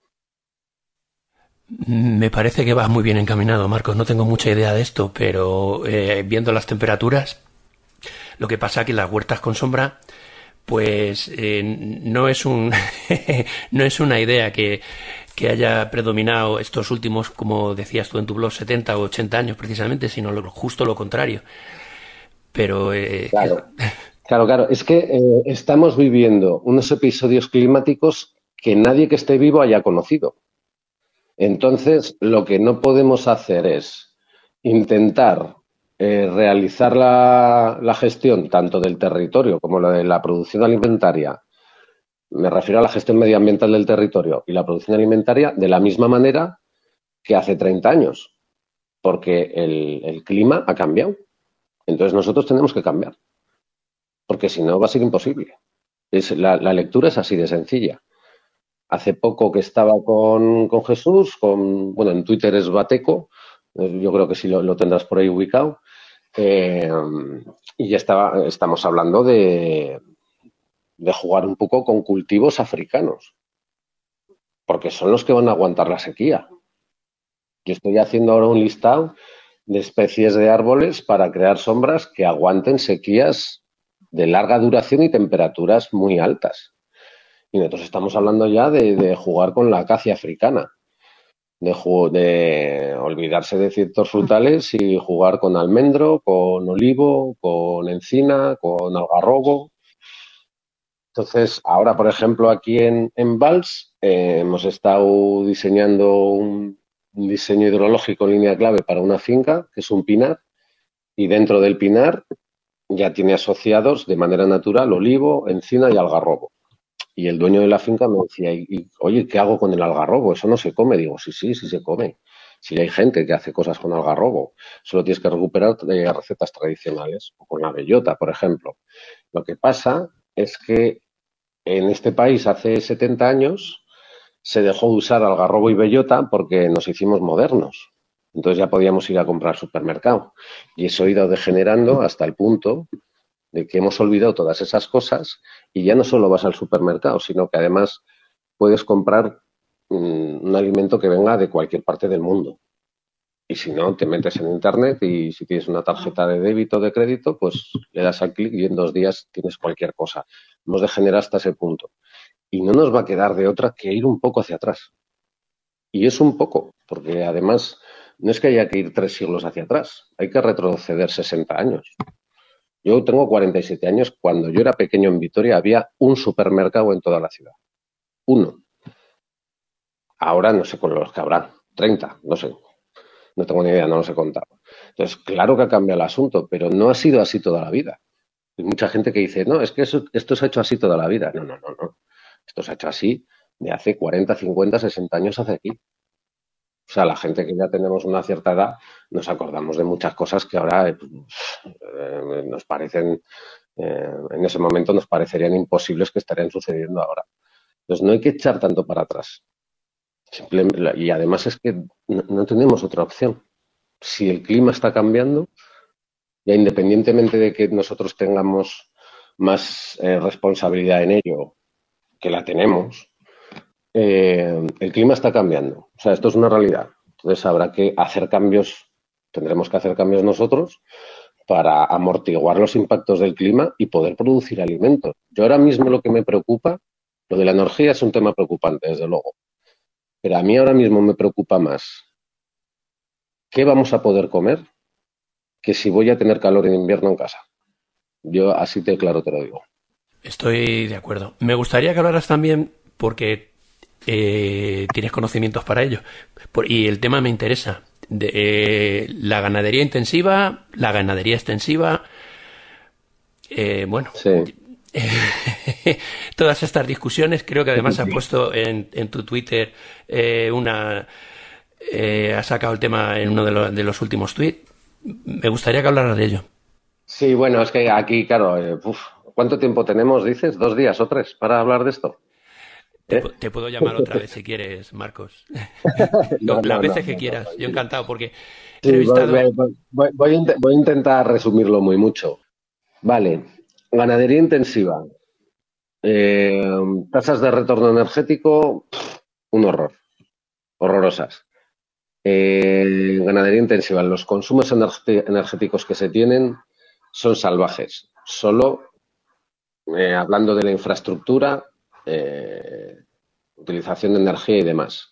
Me parece que vas muy bien encaminado, Marcos. No tengo mucha idea de esto, pero viendo las temperaturas, lo que pasa es que las huertas con sombra, pues no es no es una idea que haya predominado estos últimos, como decías tú en tu blog, 70 o 80 años precisamente, sino justo lo contrario. Pero Claro, claro. Es que estamos viviendo unos episodios climáticos que nadie que esté vivo haya conocido. Entonces, lo que no podemos hacer es intentar realizar la gestión tanto del territorio como la de la producción alimentaria. Me refiero a la gestión medioambiental del territorio y la producción alimentaria de la misma manera que hace 30 años, porque el clima ha cambiado. Entonces nosotros tenemos que cambiar, porque si no va a ser imposible. La lectura es así de sencilla. Hace poco que estaba con Jesús, bueno, en Twitter es Bateco, yo creo que sí lo tendrás por ahí ubicado, eh, y ya estamos hablando de jugar un poco con cultivos africanos, porque son los que van a aguantar la sequía. Yo estoy haciendo ahora un listado de especies de árboles para crear sombras que aguanten sequías de larga duración y temperaturas muy altas. Y nosotros estamos hablando ya de jugar con la acacia africana, de olvidarse de ciertos frutales y jugar con almendro, con olivo, con encina, con algarrobo. Entonces, ahora, por ejemplo, aquí en Valls hemos estado diseñando un diseño hidrológico en línea clave para una finca, que es un pinar, y dentro del pinar ya tiene asociados de manera natural olivo, encina y algarrobo. Y el dueño de la finca me decía, oye, ¿qué hago con el algarrobo? Eso no se come. Digo, sí, sí, sí se come. Si hay gente que hace cosas con algarrobo, solo tienes que recuperar recetas tradicionales, o con la bellota, por ejemplo. Lo que pasa es que en este país hace 70 años se dejó de usar algarrobo y bellota porque nos hicimos modernos. Entonces ya podíamos ir a comprar al supermercado. Y eso ha ido degenerando hasta el punto de que hemos olvidado todas esas cosas y ya no solo vas al supermercado, sino que además puedes comprar un alimento que venga de cualquier parte del mundo. Y si no, te metes en internet y si tienes una tarjeta de débito o de crédito, pues le das al clic y en 2 días tienes cualquier cosa. Hemos degenerado hasta ese punto. Y no nos va a quedar de otra que ir un poco hacia atrás. Y es un poco, porque además no es que haya que ir 3 siglos hacia atrás, hay que retroceder 60 años. Yo tengo 47 años. Cuando yo era pequeño en Vitoria había un supermercado en toda la ciudad. Uno. Ahora no sé con los que habrá. 30, no sé. No tengo ni idea, no los he contado. Entonces, claro que ha cambiado el asunto, pero no ha sido así toda la vida. Hay mucha gente que dice, no, es que esto se ha hecho así toda la vida. No, no, no, no. Esto se ha hecho así de hace 40, 50, 60 años hace aquí. O sea, la gente que ya tenemos una cierta edad nos acordamos de muchas cosas que ahora nos parecen, en ese momento nos parecerían imposibles que estarían sucediendo ahora. Entonces no hay que echar tanto para atrás. Y además es que no tenemos otra opción. Si el clima está cambiando, ya independientemente de que nosotros tengamos más responsabilidad en ello, que la tenemos, el clima está cambiando. O sea, esto es una realidad. Entonces habrá que hacer cambios, tendremos que hacer cambios nosotros para amortiguar los impactos del clima y poder producir alimentos. Yo ahora mismo lo que me preocupa, lo de la energía es un tema preocupante, desde luego, pero a mí ahora mismo me preocupa más qué vamos a poder comer que si voy a tener calor en invierno en casa. Yo así de claro te lo digo. Estoy de acuerdo. Me gustaría que hablaras también, porque tienes conocimientos para ello, y el tema me interesa, de la ganadería intensiva, la ganadería extensiva, bueno, Sí, todas estas discusiones. Creo que además has puesto en tu Twitter has sacado el tema en uno de los últimos tweets. Me gustaría que hablaras de ello. sí, bueno, es que aquí, claro, ¿cuánto tiempo tenemos, dices? ¿2 días o 3 para hablar de esto? ¿Eh? Te puedo llamar otra vez si quieres, Marcos. No, Las no, no, veces que no, no, quieras. Yo tranquilo. encantado, porque he Sí, entrevistado. voy a intentar resumirlo muy mucho. Vale, ganadería intensiva. Eh, tasas de retorno energético, un horror, horrorosas. Ganadería intensiva, los consumos energéticos que se tienen son salvajes. Solo hablando de la infraestructura, utilización de energía y demás.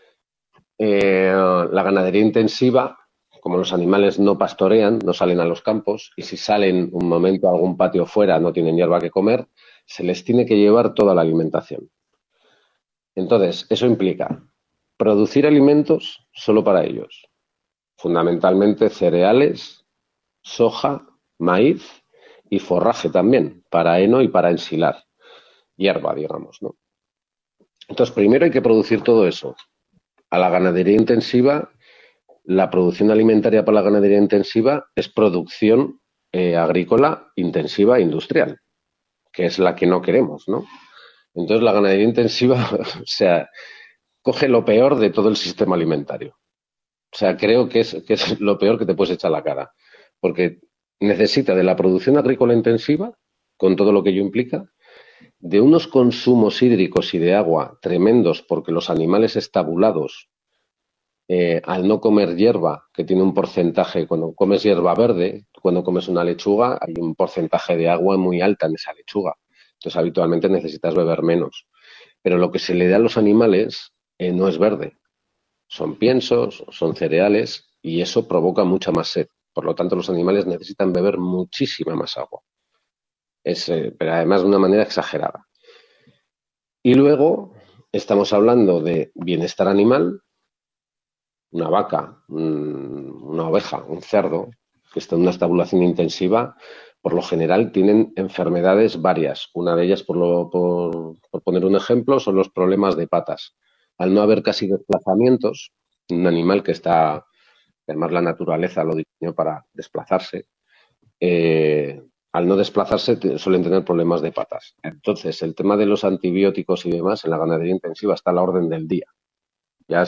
La ganadería intensiva, como los animales no pastorean, no salen a los campos, y si salen un momento a algún patio fuera, no tienen hierba que comer, se les tiene que llevar toda la alimentación. Entonces, eso implica producir alimentos solo para ellos, fundamentalmente cereales, soja, maíz y forraje también, para heno y para ensilar, hierba, digamos, ¿no? Entonces, primero hay que producir todo eso. A la ganadería intensiva, la producción alimentaria para la ganadería intensiva es producción agrícola intensiva e industrial, que es la que no queremos, ¿no? Entonces, la ganadería intensiva, o sea, coge lo peor de todo el sistema alimentario. O sea, creo que es lo peor que te puedes echar a la cara, porque necesita de la producción agrícola intensiva, con todo lo que ello implica, de unos consumos hídricos y de agua tremendos, porque los animales estabulados, al no comer hierba, que tiene un porcentaje, cuando comes hierba verde, cuando comes una lechuga, hay un porcentaje de agua muy alta en esa lechuga. Entonces, habitualmente necesitas beber menos. Pero lo que se le da a los animales no es verde, son piensos, son cereales y eso provoca mucha más sed. Por lo tanto, los animales necesitan beber muchísima más agua. Pero además de una manera exagerada. Y luego estamos hablando de bienestar animal, una vaca, una oveja, un cerdo, que está en una estabulación intensiva, por lo general tienen enfermedades varias. Una de ellas, por poner un ejemplo, son los problemas de patas. Al no haber casi desplazamientos, un animal que está, además la naturaleza lo diseñó para desplazarse, eh, al no desplazarse suelen tener problemas de patas. Entonces, el tema de los antibióticos y demás en la ganadería intensiva está a la orden del día. Ya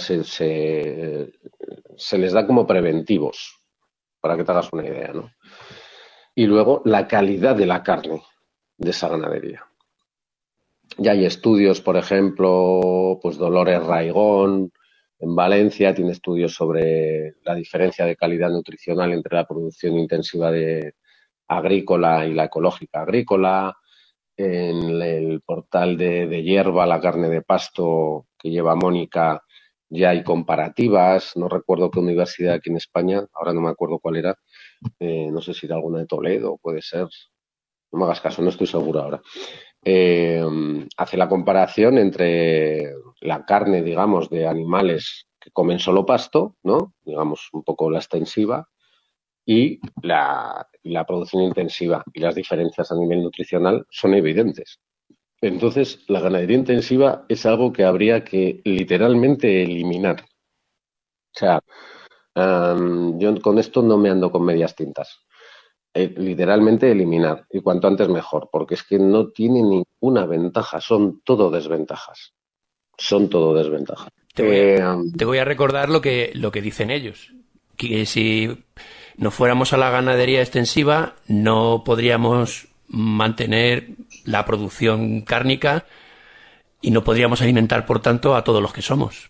se les da como preventivos, para que te hagas una idea, ¿no? Y luego la calidad de la carne de esa ganadería. Ya hay estudios, por ejemplo, pues Dolores Raigón, en Valencia, tiene estudios sobre la diferencia de calidad nutricional entre la producción intensiva de agrícola y la ecológica agrícola. En el portal de Hierba, la carne de pasto que lleva Mónica, ya hay comparativas. No recuerdo qué universidad aquí en España, ahora no me acuerdo cuál era, no sé si era alguna de Toledo, puede ser, no me hagas caso, no estoy seguro ahora. Eh, Hace la comparación entre la carne, digamos, de animales que comen solo pasto, ¿no? Digamos, un poco la extensiva, y la producción intensiva. Y las diferencias a nivel nutricional son evidentes. Entonces, la ganadería intensiva es algo que habría que literalmente eliminar. O sea, yo con esto no me ando con medias tintas. Literalmente eliminar. Y cuanto antes mejor, porque es que no tiene ninguna ventaja, son todo desventajas. Son todo desventajas. Te voy a, te voy a recordar lo que dicen ellos. Que si no fuéramos a la ganadería extensiva, no podríamos mantener la producción cárnica y no podríamos alimentar, por tanto, a todos los que somos.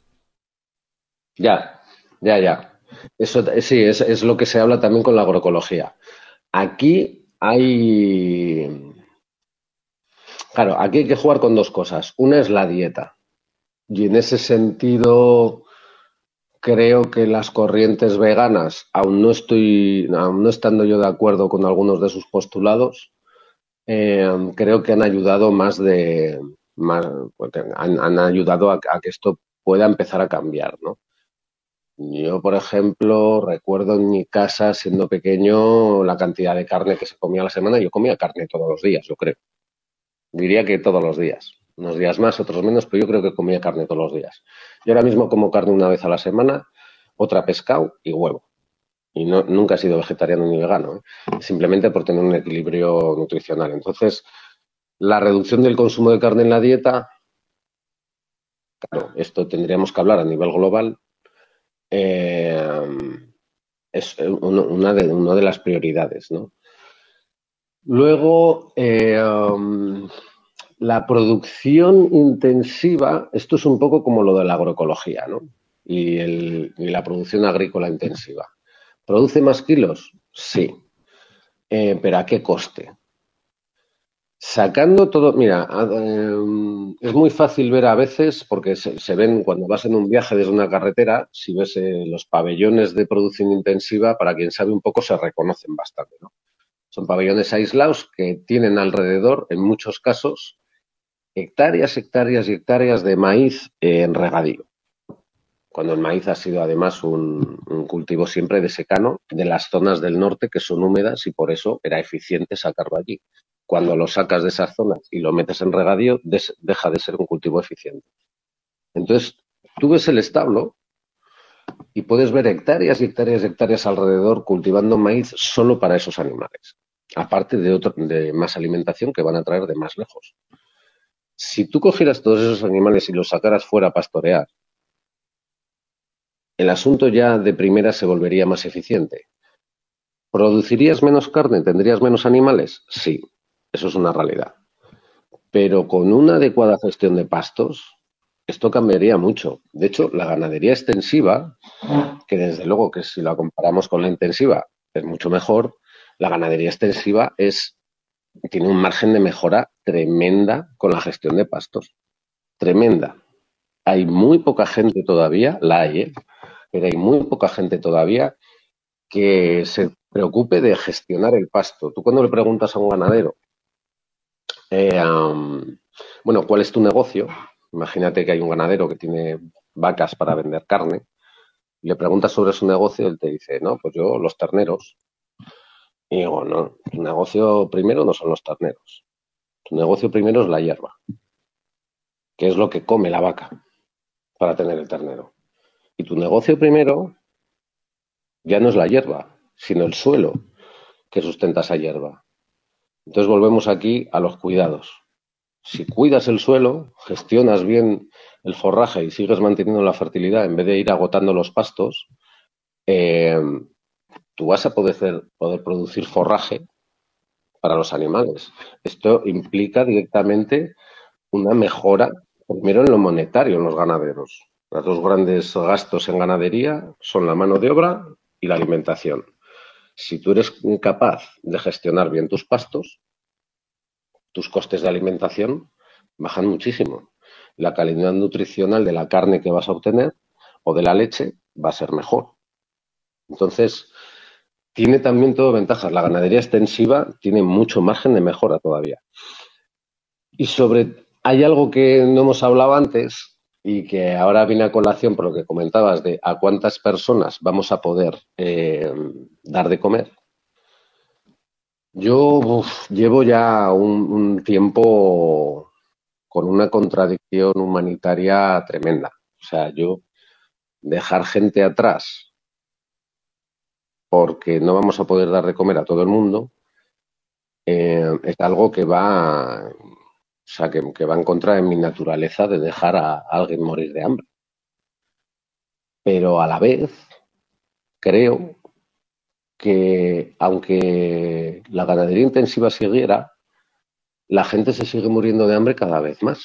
Ya, ya. Eso sí, es lo que se habla también con la agroecología. Aquí hay, claro, aquí hay que jugar con dos cosas. Una es la dieta. Y en ese sentido, creo que las corrientes veganas, aún no estando yo de acuerdo con algunos de sus postulados, creo que han ayudado han ayudado a que esto pueda empezar a cambiar, ¿no? Yo, por ejemplo, recuerdo en mi casa, siendo pequeño, la cantidad de carne que se comía a la semana. Yo comía carne todos los días, yo creo. Diría que todos los días. Unos días más, otros menos, pero yo creo que comía carne todos los días. Yo ahora mismo como carne una vez a la semana, otra pescado y huevo. Y no, nunca he sido vegetariano ni vegano, ¿eh? Simplemente por tener un equilibrio nutricional. Entonces, la reducción del consumo de carne en la dieta, claro, esto tendríamos que hablar a nivel global. eh, es una de las prioridades, ¿no? Luego, la producción intensiva, esto es un poco como lo de la agroecología, ¿no? Y la producción agrícola intensiva. ¿Produce más kilos? Sí. ¿Pero a qué coste? Sacando todo, mira, es muy fácil ver a veces, porque se ven cuando vas en un viaje desde una carretera, si ves los pabellones de producción intensiva, para quien sabe un poco se reconocen bastante, ¿no? Son pabellones aislados que tienen alrededor, en muchos casos, hectáreas, hectáreas y hectáreas de maíz en regadío. Cuando el maíz ha sido además un cultivo siempre de secano de las zonas del norte que son húmedas y por eso era eficiente sacarlo allí. Cuando lo sacas de esas zonas y lo metes en regadío, deja de ser un cultivo eficiente. Entonces, tú ves el establo y puedes ver hectáreas y hectáreas y hectáreas alrededor cultivando maíz solo para esos animales. Aparte de más alimentación que van a traer de más lejos. Si tú cogieras todos esos animales y los sacaras fuera a pastorear, el asunto ya de primera se volvería más eficiente. ¿Producirías menos carne? ¿Tendrías menos animales? Sí, eso es una realidad. Pero con una adecuada gestión de pastos, esto cambiaría mucho. De hecho, la ganadería extensiva, que desde luego que si la comparamos con la intensiva es mucho mejor, la ganadería extensiva tiene un margen de mejora tremenda con la gestión de pastos. Tremenda. Hay muy poca gente todavía, la hay, ¿eh? Pero hay muy poca gente todavía que se preocupe de gestionar el pasto. Tú cuando le preguntas a un ganadero, bueno, ¿cuál es tu negocio? Imagínate que hay un ganadero que tiene vacas para vender carne, y le preguntas sobre su negocio, él te dice, no, pues yo los terneros. Y digo, no, tu negocio primero no son los terneros. Tu negocio primero es la hierba, que es lo que come la vaca para tener el ternero. Y tu negocio primero ya no es la hierba, sino el suelo que sustenta esa hierba. Entonces volvemos aquí a los cuidados. Si cuidas el suelo, gestionas bien el forraje y sigues manteniendo la fertilidad en vez de ir agotando los pastos, eh, tú vas a poder producir forraje para los animales. Esto implica directamente una mejora, primero en lo monetario en los ganaderos. Los dos grandes gastos en ganadería son la mano de obra y la alimentación. Si tú eres incapaz de gestionar bien tus pastos, tus costes de alimentación bajan muchísimo. La calidad nutricional de la carne que vas a obtener o de la leche va a ser mejor. Entonces, tiene también todo ventajas. La ganadería extensiva tiene mucho margen de mejora todavía. Y hay algo que no hemos hablado antes y que ahora viene a colación por lo que comentabas de a cuántas personas vamos a poder dar de comer. Yo llevo ya un tiempo con una contradicción humanitaria tremenda. O sea, yo dejar gente atrás porque no vamos a poder dar de comer a todo el mundo es algo que que va en contra de mi naturaleza de dejar a alguien morir de hambre. Pero a la vez creo que aunque la ganadería intensiva siguiera, la gente se sigue muriendo de hambre cada vez más.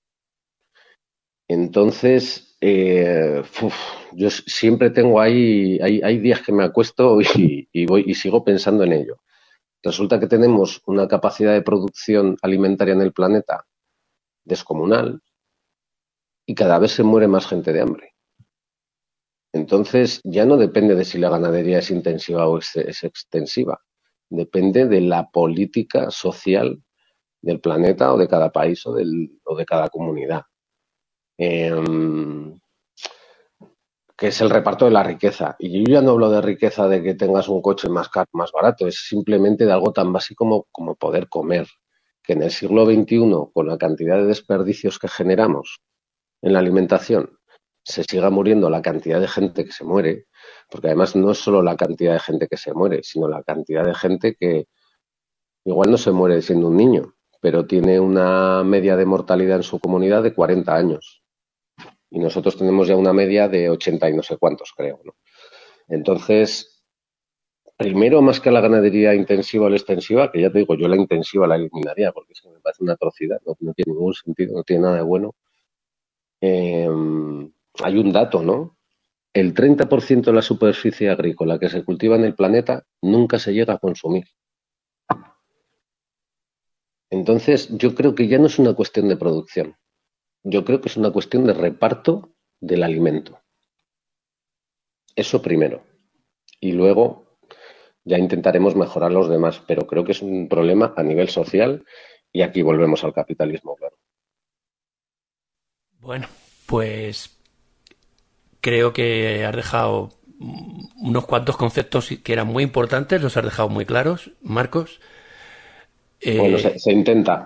Entonces, yo siempre tengo hay días que me acuesto y sigo pensando en ello. Resulta que tenemos una capacidad de producción alimentaria en el planeta descomunal y cada vez se muere más gente de hambre. Entonces, ya no depende de si la ganadería es intensiva o es extensiva. Depende de la política social del planeta o de cada país o de cada comunidad. Eh, que es el reparto de la riqueza. Y yo ya no hablo de riqueza de que tengas un coche más caro, más barato, es simplemente de algo tan básico como poder comer. Que en el siglo XXI, con la cantidad de desperdicios que generamos en la alimentación, se siga muriendo la cantidad de gente que se muere, porque además no es solo la cantidad de gente que se muere, sino la cantidad de gente que igual no se muere siendo un niño, pero tiene una media de mortalidad en su comunidad de 40 años. Y nosotros tenemos ya una media de 80 y no sé cuántos, creo, ¿no? Entonces, primero, más que la ganadería intensiva o la extensiva, que ya te digo, yo la intensiva la eliminaría, porque es que me parece una atrocidad, no tiene ningún sentido, no tiene nada de bueno. Eh, hay un dato, ¿no? El 30% de la superficie agrícola que se cultiva en el planeta nunca se llega a consumir. Entonces, yo creo que ya no es una cuestión de producción, yo creo que es una cuestión de reparto del alimento. Eso primero. Y luego ya intentaremos mejorar los demás, pero creo que es un problema a nivel social y aquí volvemos al capitalismo, claro. Bueno, pues creo que has dejado unos cuantos conceptos que eran muy importantes, los has dejado muy claros, Marcos. Bueno, Eh, se intenta.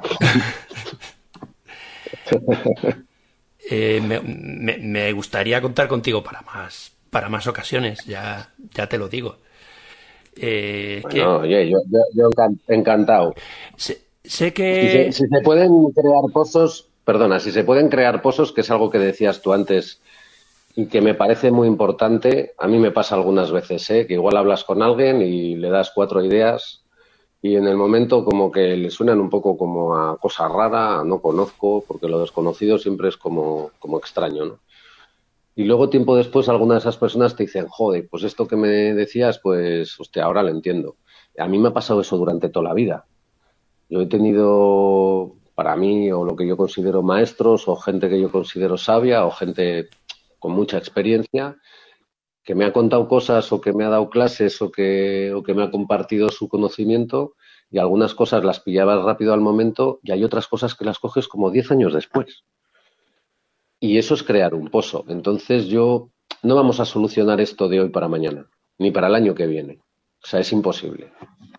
me gustaría contar contigo para más ocasiones, ya te lo digo. Bueno, Que oye, yo encantado. sé que Si se pueden crear pozos, perdona, si se pueden crear pozos, que es algo que decías tú antes y que me parece muy importante, a mí me pasa algunas veces, ¿eh? Que igual hablas con alguien y le das cuatro ideas y en el momento como que le suenan un poco como a cosa rara, a no conozco, porque lo desconocido siempre es como extraño, ¿no? Y luego tiempo después algunas de esas personas te dicen, joder, pues esto que me decías, pues, hostia, ahora lo entiendo. A mí me ha pasado eso durante toda la vida. Yo he tenido para mí o lo que yo considero maestros o gente que yo considero sabia o gente con mucha experiencia que me ha contado cosas o que me ha dado clases o que me ha compartido su conocimiento y algunas cosas las pillabas rápido al momento y hay otras cosas que las coges como 10 años después. Y eso es crear un pozo. Entonces no vamos a solucionar esto de hoy para mañana, ni para el año que viene. O sea, es imposible.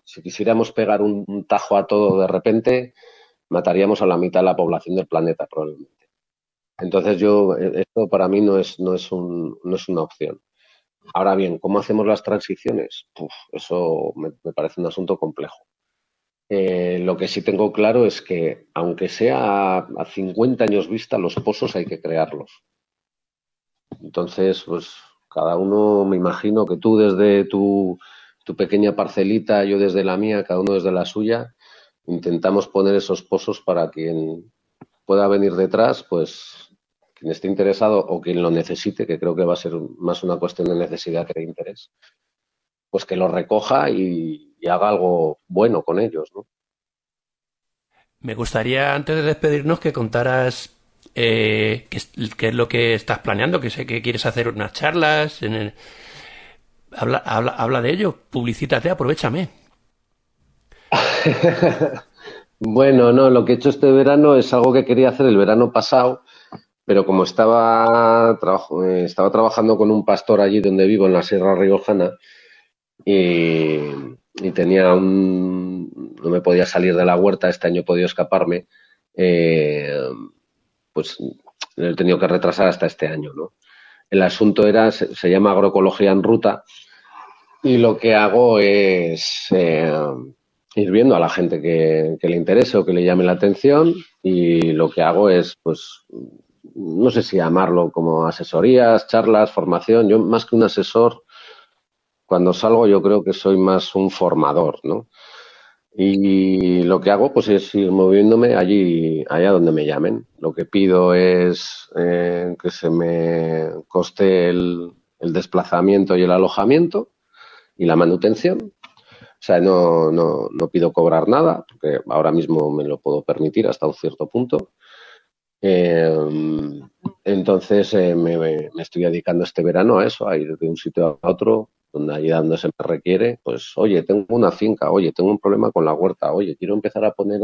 Si quisiéramos pegar un tajo a todo de repente, mataríamos a la mitad de la población del planeta, probablemente. Entonces esto para mí no es una opción. Ahora bien, ¿cómo hacemos las transiciones? Eso me parece un asunto complejo. Lo que sí tengo claro es que, aunque sea a 50 años vista, los pozos hay que crearlos. Entonces, pues cada uno, me imagino que tú desde tu pequeña parcelita, yo desde la mía, cada uno desde la suya, intentamos poner esos pozos para quien pueda venir detrás, pues quien esté interesado o quien lo necesite, que creo que va a ser más una cuestión de necesidad que de interés, pues que lo recoja y haga algo bueno con ellos, ¿no? Me gustaría, antes de despedirnos, que contaras qué es lo que estás planeando, que sé que quieres hacer unas charlas. Habla de ello, publicítate, aprovéchame. Bueno, no, lo que he hecho este verano es algo que quería hacer el verano pasado, pero como estaba trabajando con un pastor allí donde vivo, en la Sierra Riojana, y, y no me podía salir de la huerta, este año he podido escaparme, eh, pues lo he tenido que retrasar hasta este año, ¿no? El asunto se llama agroecología en ruta, y lo que hago es ir viendo a la gente que le interese o que le llame la atención, y lo que hago es, pues, no sé si llamarlo como asesorías, charlas, formación. Yo, más que un asesor, cuando salgo yo creo que soy más un formador, ¿no? Y lo que hago pues es ir moviéndome allá donde me llamen. Lo que pido es que se me coste el desplazamiento y el alojamiento y la manutención. O sea, no pido cobrar nada, porque ahora mismo me lo puedo permitir hasta un cierto punto. Eh, entonces me estoy dedicando este verano a eso, a ir de un sitio a otro, donde allí donde se me requiere, pues oye, tengo una finca, oye, tengo un problema con la huerta, oye, quiero empezar a poner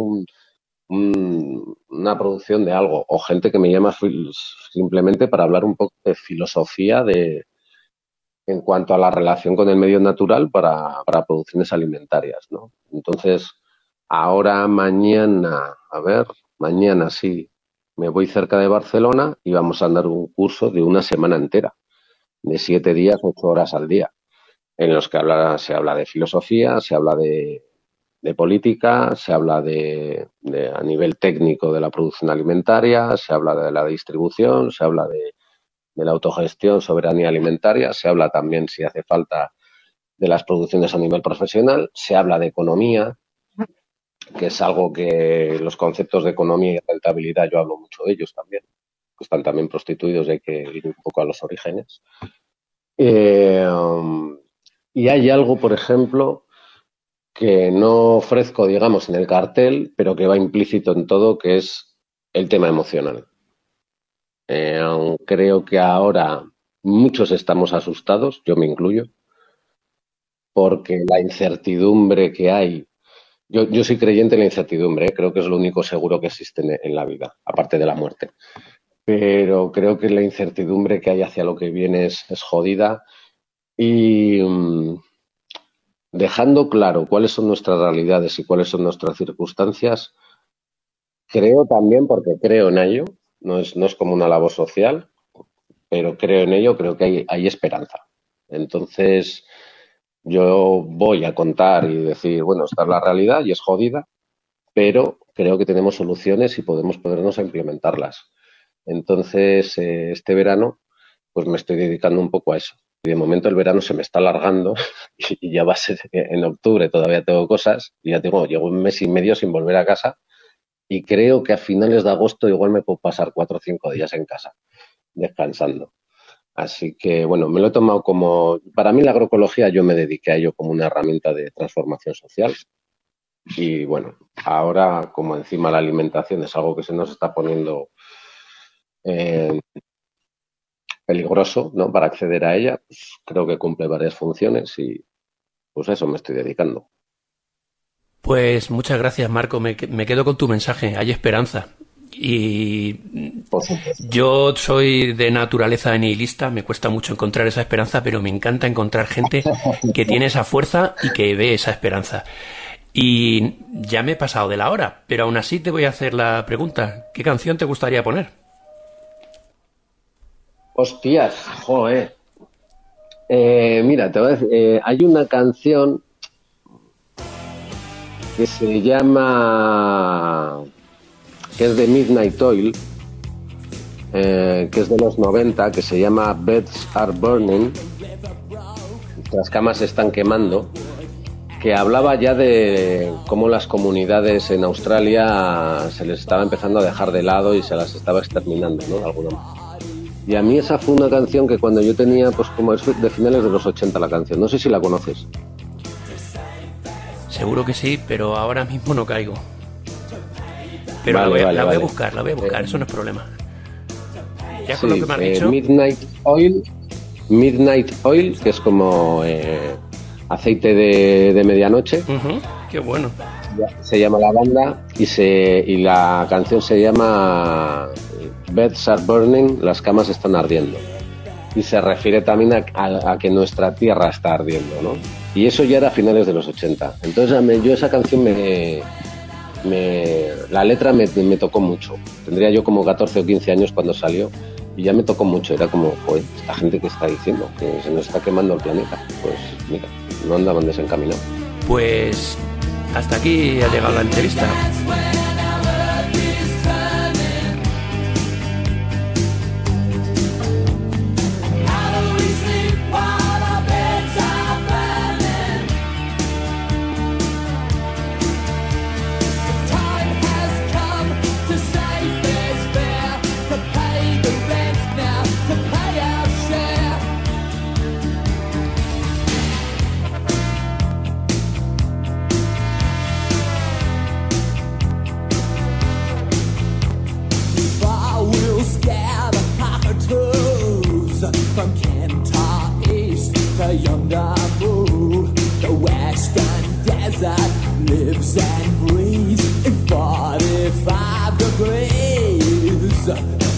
una producción de algo, o gente que me llama simplemente para hablar un poco de filosofía en cuanto a la relación con el medio natural para producciones alimentarias, ¿no? Entonces, ahora mañana, a ver, mañana sí, me voy cerca de Barcelona y vamos a dar un curso de una semana entera, de 7 días, 8 horas al día, en los que se habla de filosofía, se habla de política, se habla a nivel técnico de la producción alimentaria, se habla de la distribución, se habla de la autogestión, soberanía alimentaria, se habla también, si hace falta, de las producciones a nivel profesional, se habla de economía, que es algo que los conceptos de economía y rentabilidad yo hablo mucho de ellos también, que están también prostituidos y hay que ir un poco a los orígenes. Eh, y hay algo, por ejemplo, que no ofrezco, digamos, en el cartel, pero que va implícito en todo, que es el tema emocional. Creo que ahora muchos estamos asustados, yo me incluyo, porque la incertidumbre que hay. Yo soy creyente en la incertidumbre, ¿eh? Creo que es lo único seguro que existe en la vida, aparte de la muerte. Pero creo que la incertidumbre que hay hacia lo que viene es jodida, y dejando claro cuáles son nuestras realidades y cuáles son nuestras circunstancias, creo también, porque creo en ello, no es como una labor social, pero creo en ello, creo que hay esperanza. Entonces, yo voy a contar y decir, bueno, esta es la realidad y es jodida, pero creo que tenemos soluciones y podemos ponernos a implementarlas. Entonces, este verano, pues me estoy dedicando un poco a eso. Y de momento el verano se me está alargando y ya va a ser en octubre, todavía tengo cosas, y ya llevo un mes y medio sin volver a casa, y creo que a finales de agosto igual me puedo pasar 4 o 5 días en casa, descansando. Así que, bueno, me lo he tomado para mí la agroecología, yo me dediqué a ello como una herramienta de transformación social. Y bueno, ahora como encima la alimentación es algo que se nos está poniendo eh, peligroso, ¿no? Para acceder a ella, pues creo que cumple varias funciones y pues a eso me estoy dedicando. Pues muchas gracias, Marco. Me quedo con tu mensaje. Hay esperanza. Y Por supuesto. yo soy de naturaleza nihilista, me cuesta mucho encontrar esa esperanza, pero me encanta encontrar gente que tiene esa fuerza y que ve esa esperanza. Y ya me he pasado de la hora, pero aún así te voy a hacer la pregunta. ¿Qué canción te gustaría poner? Hostias, joder. Mira, te voy a decir, hay una canción que se llama, que es de Midnight Oil, que es de los 90, que se llama Beds Are Burning, las camas se están quemando, que hablaba ya de cómo las comunidades en Australia se les estaba empezando a dejar de lado y se las estaba exterminando, ¿no? De alguna manera. Y a mí esa fue una canción que cuando yo tenía, pues como es de finales de los 80 la canción, no sé si la conoces. Seguro que sí, pero ahora mismo no caigo. Pero Vale, la voy a vale. buscar, eso no es problema. Ya con lo Sí, que me has dicho, Midnight Oil, que es como aceite de medianoche, qué bueno. se llama la banda, y la canción se llama Beds Are Burning, las camas están ardiendo. Y se refiere también a que nuestra tierra está ardiendo, ¿no? Y eso ya era a finales de los 80. Entonces yo esa canción la letra me tocó mucho. Tendría yo como 14 o 15 años cuando salió y ya me tocó mucho. Era como, joder, esta gente que está diciendo que se nos está quemando el planeta. Pues mira, no andaban desencaminados. Pues hasta aquí ha llegado la entrevista. From Kentar East to yonder move, the western desert lives and breathes in 45 degrees.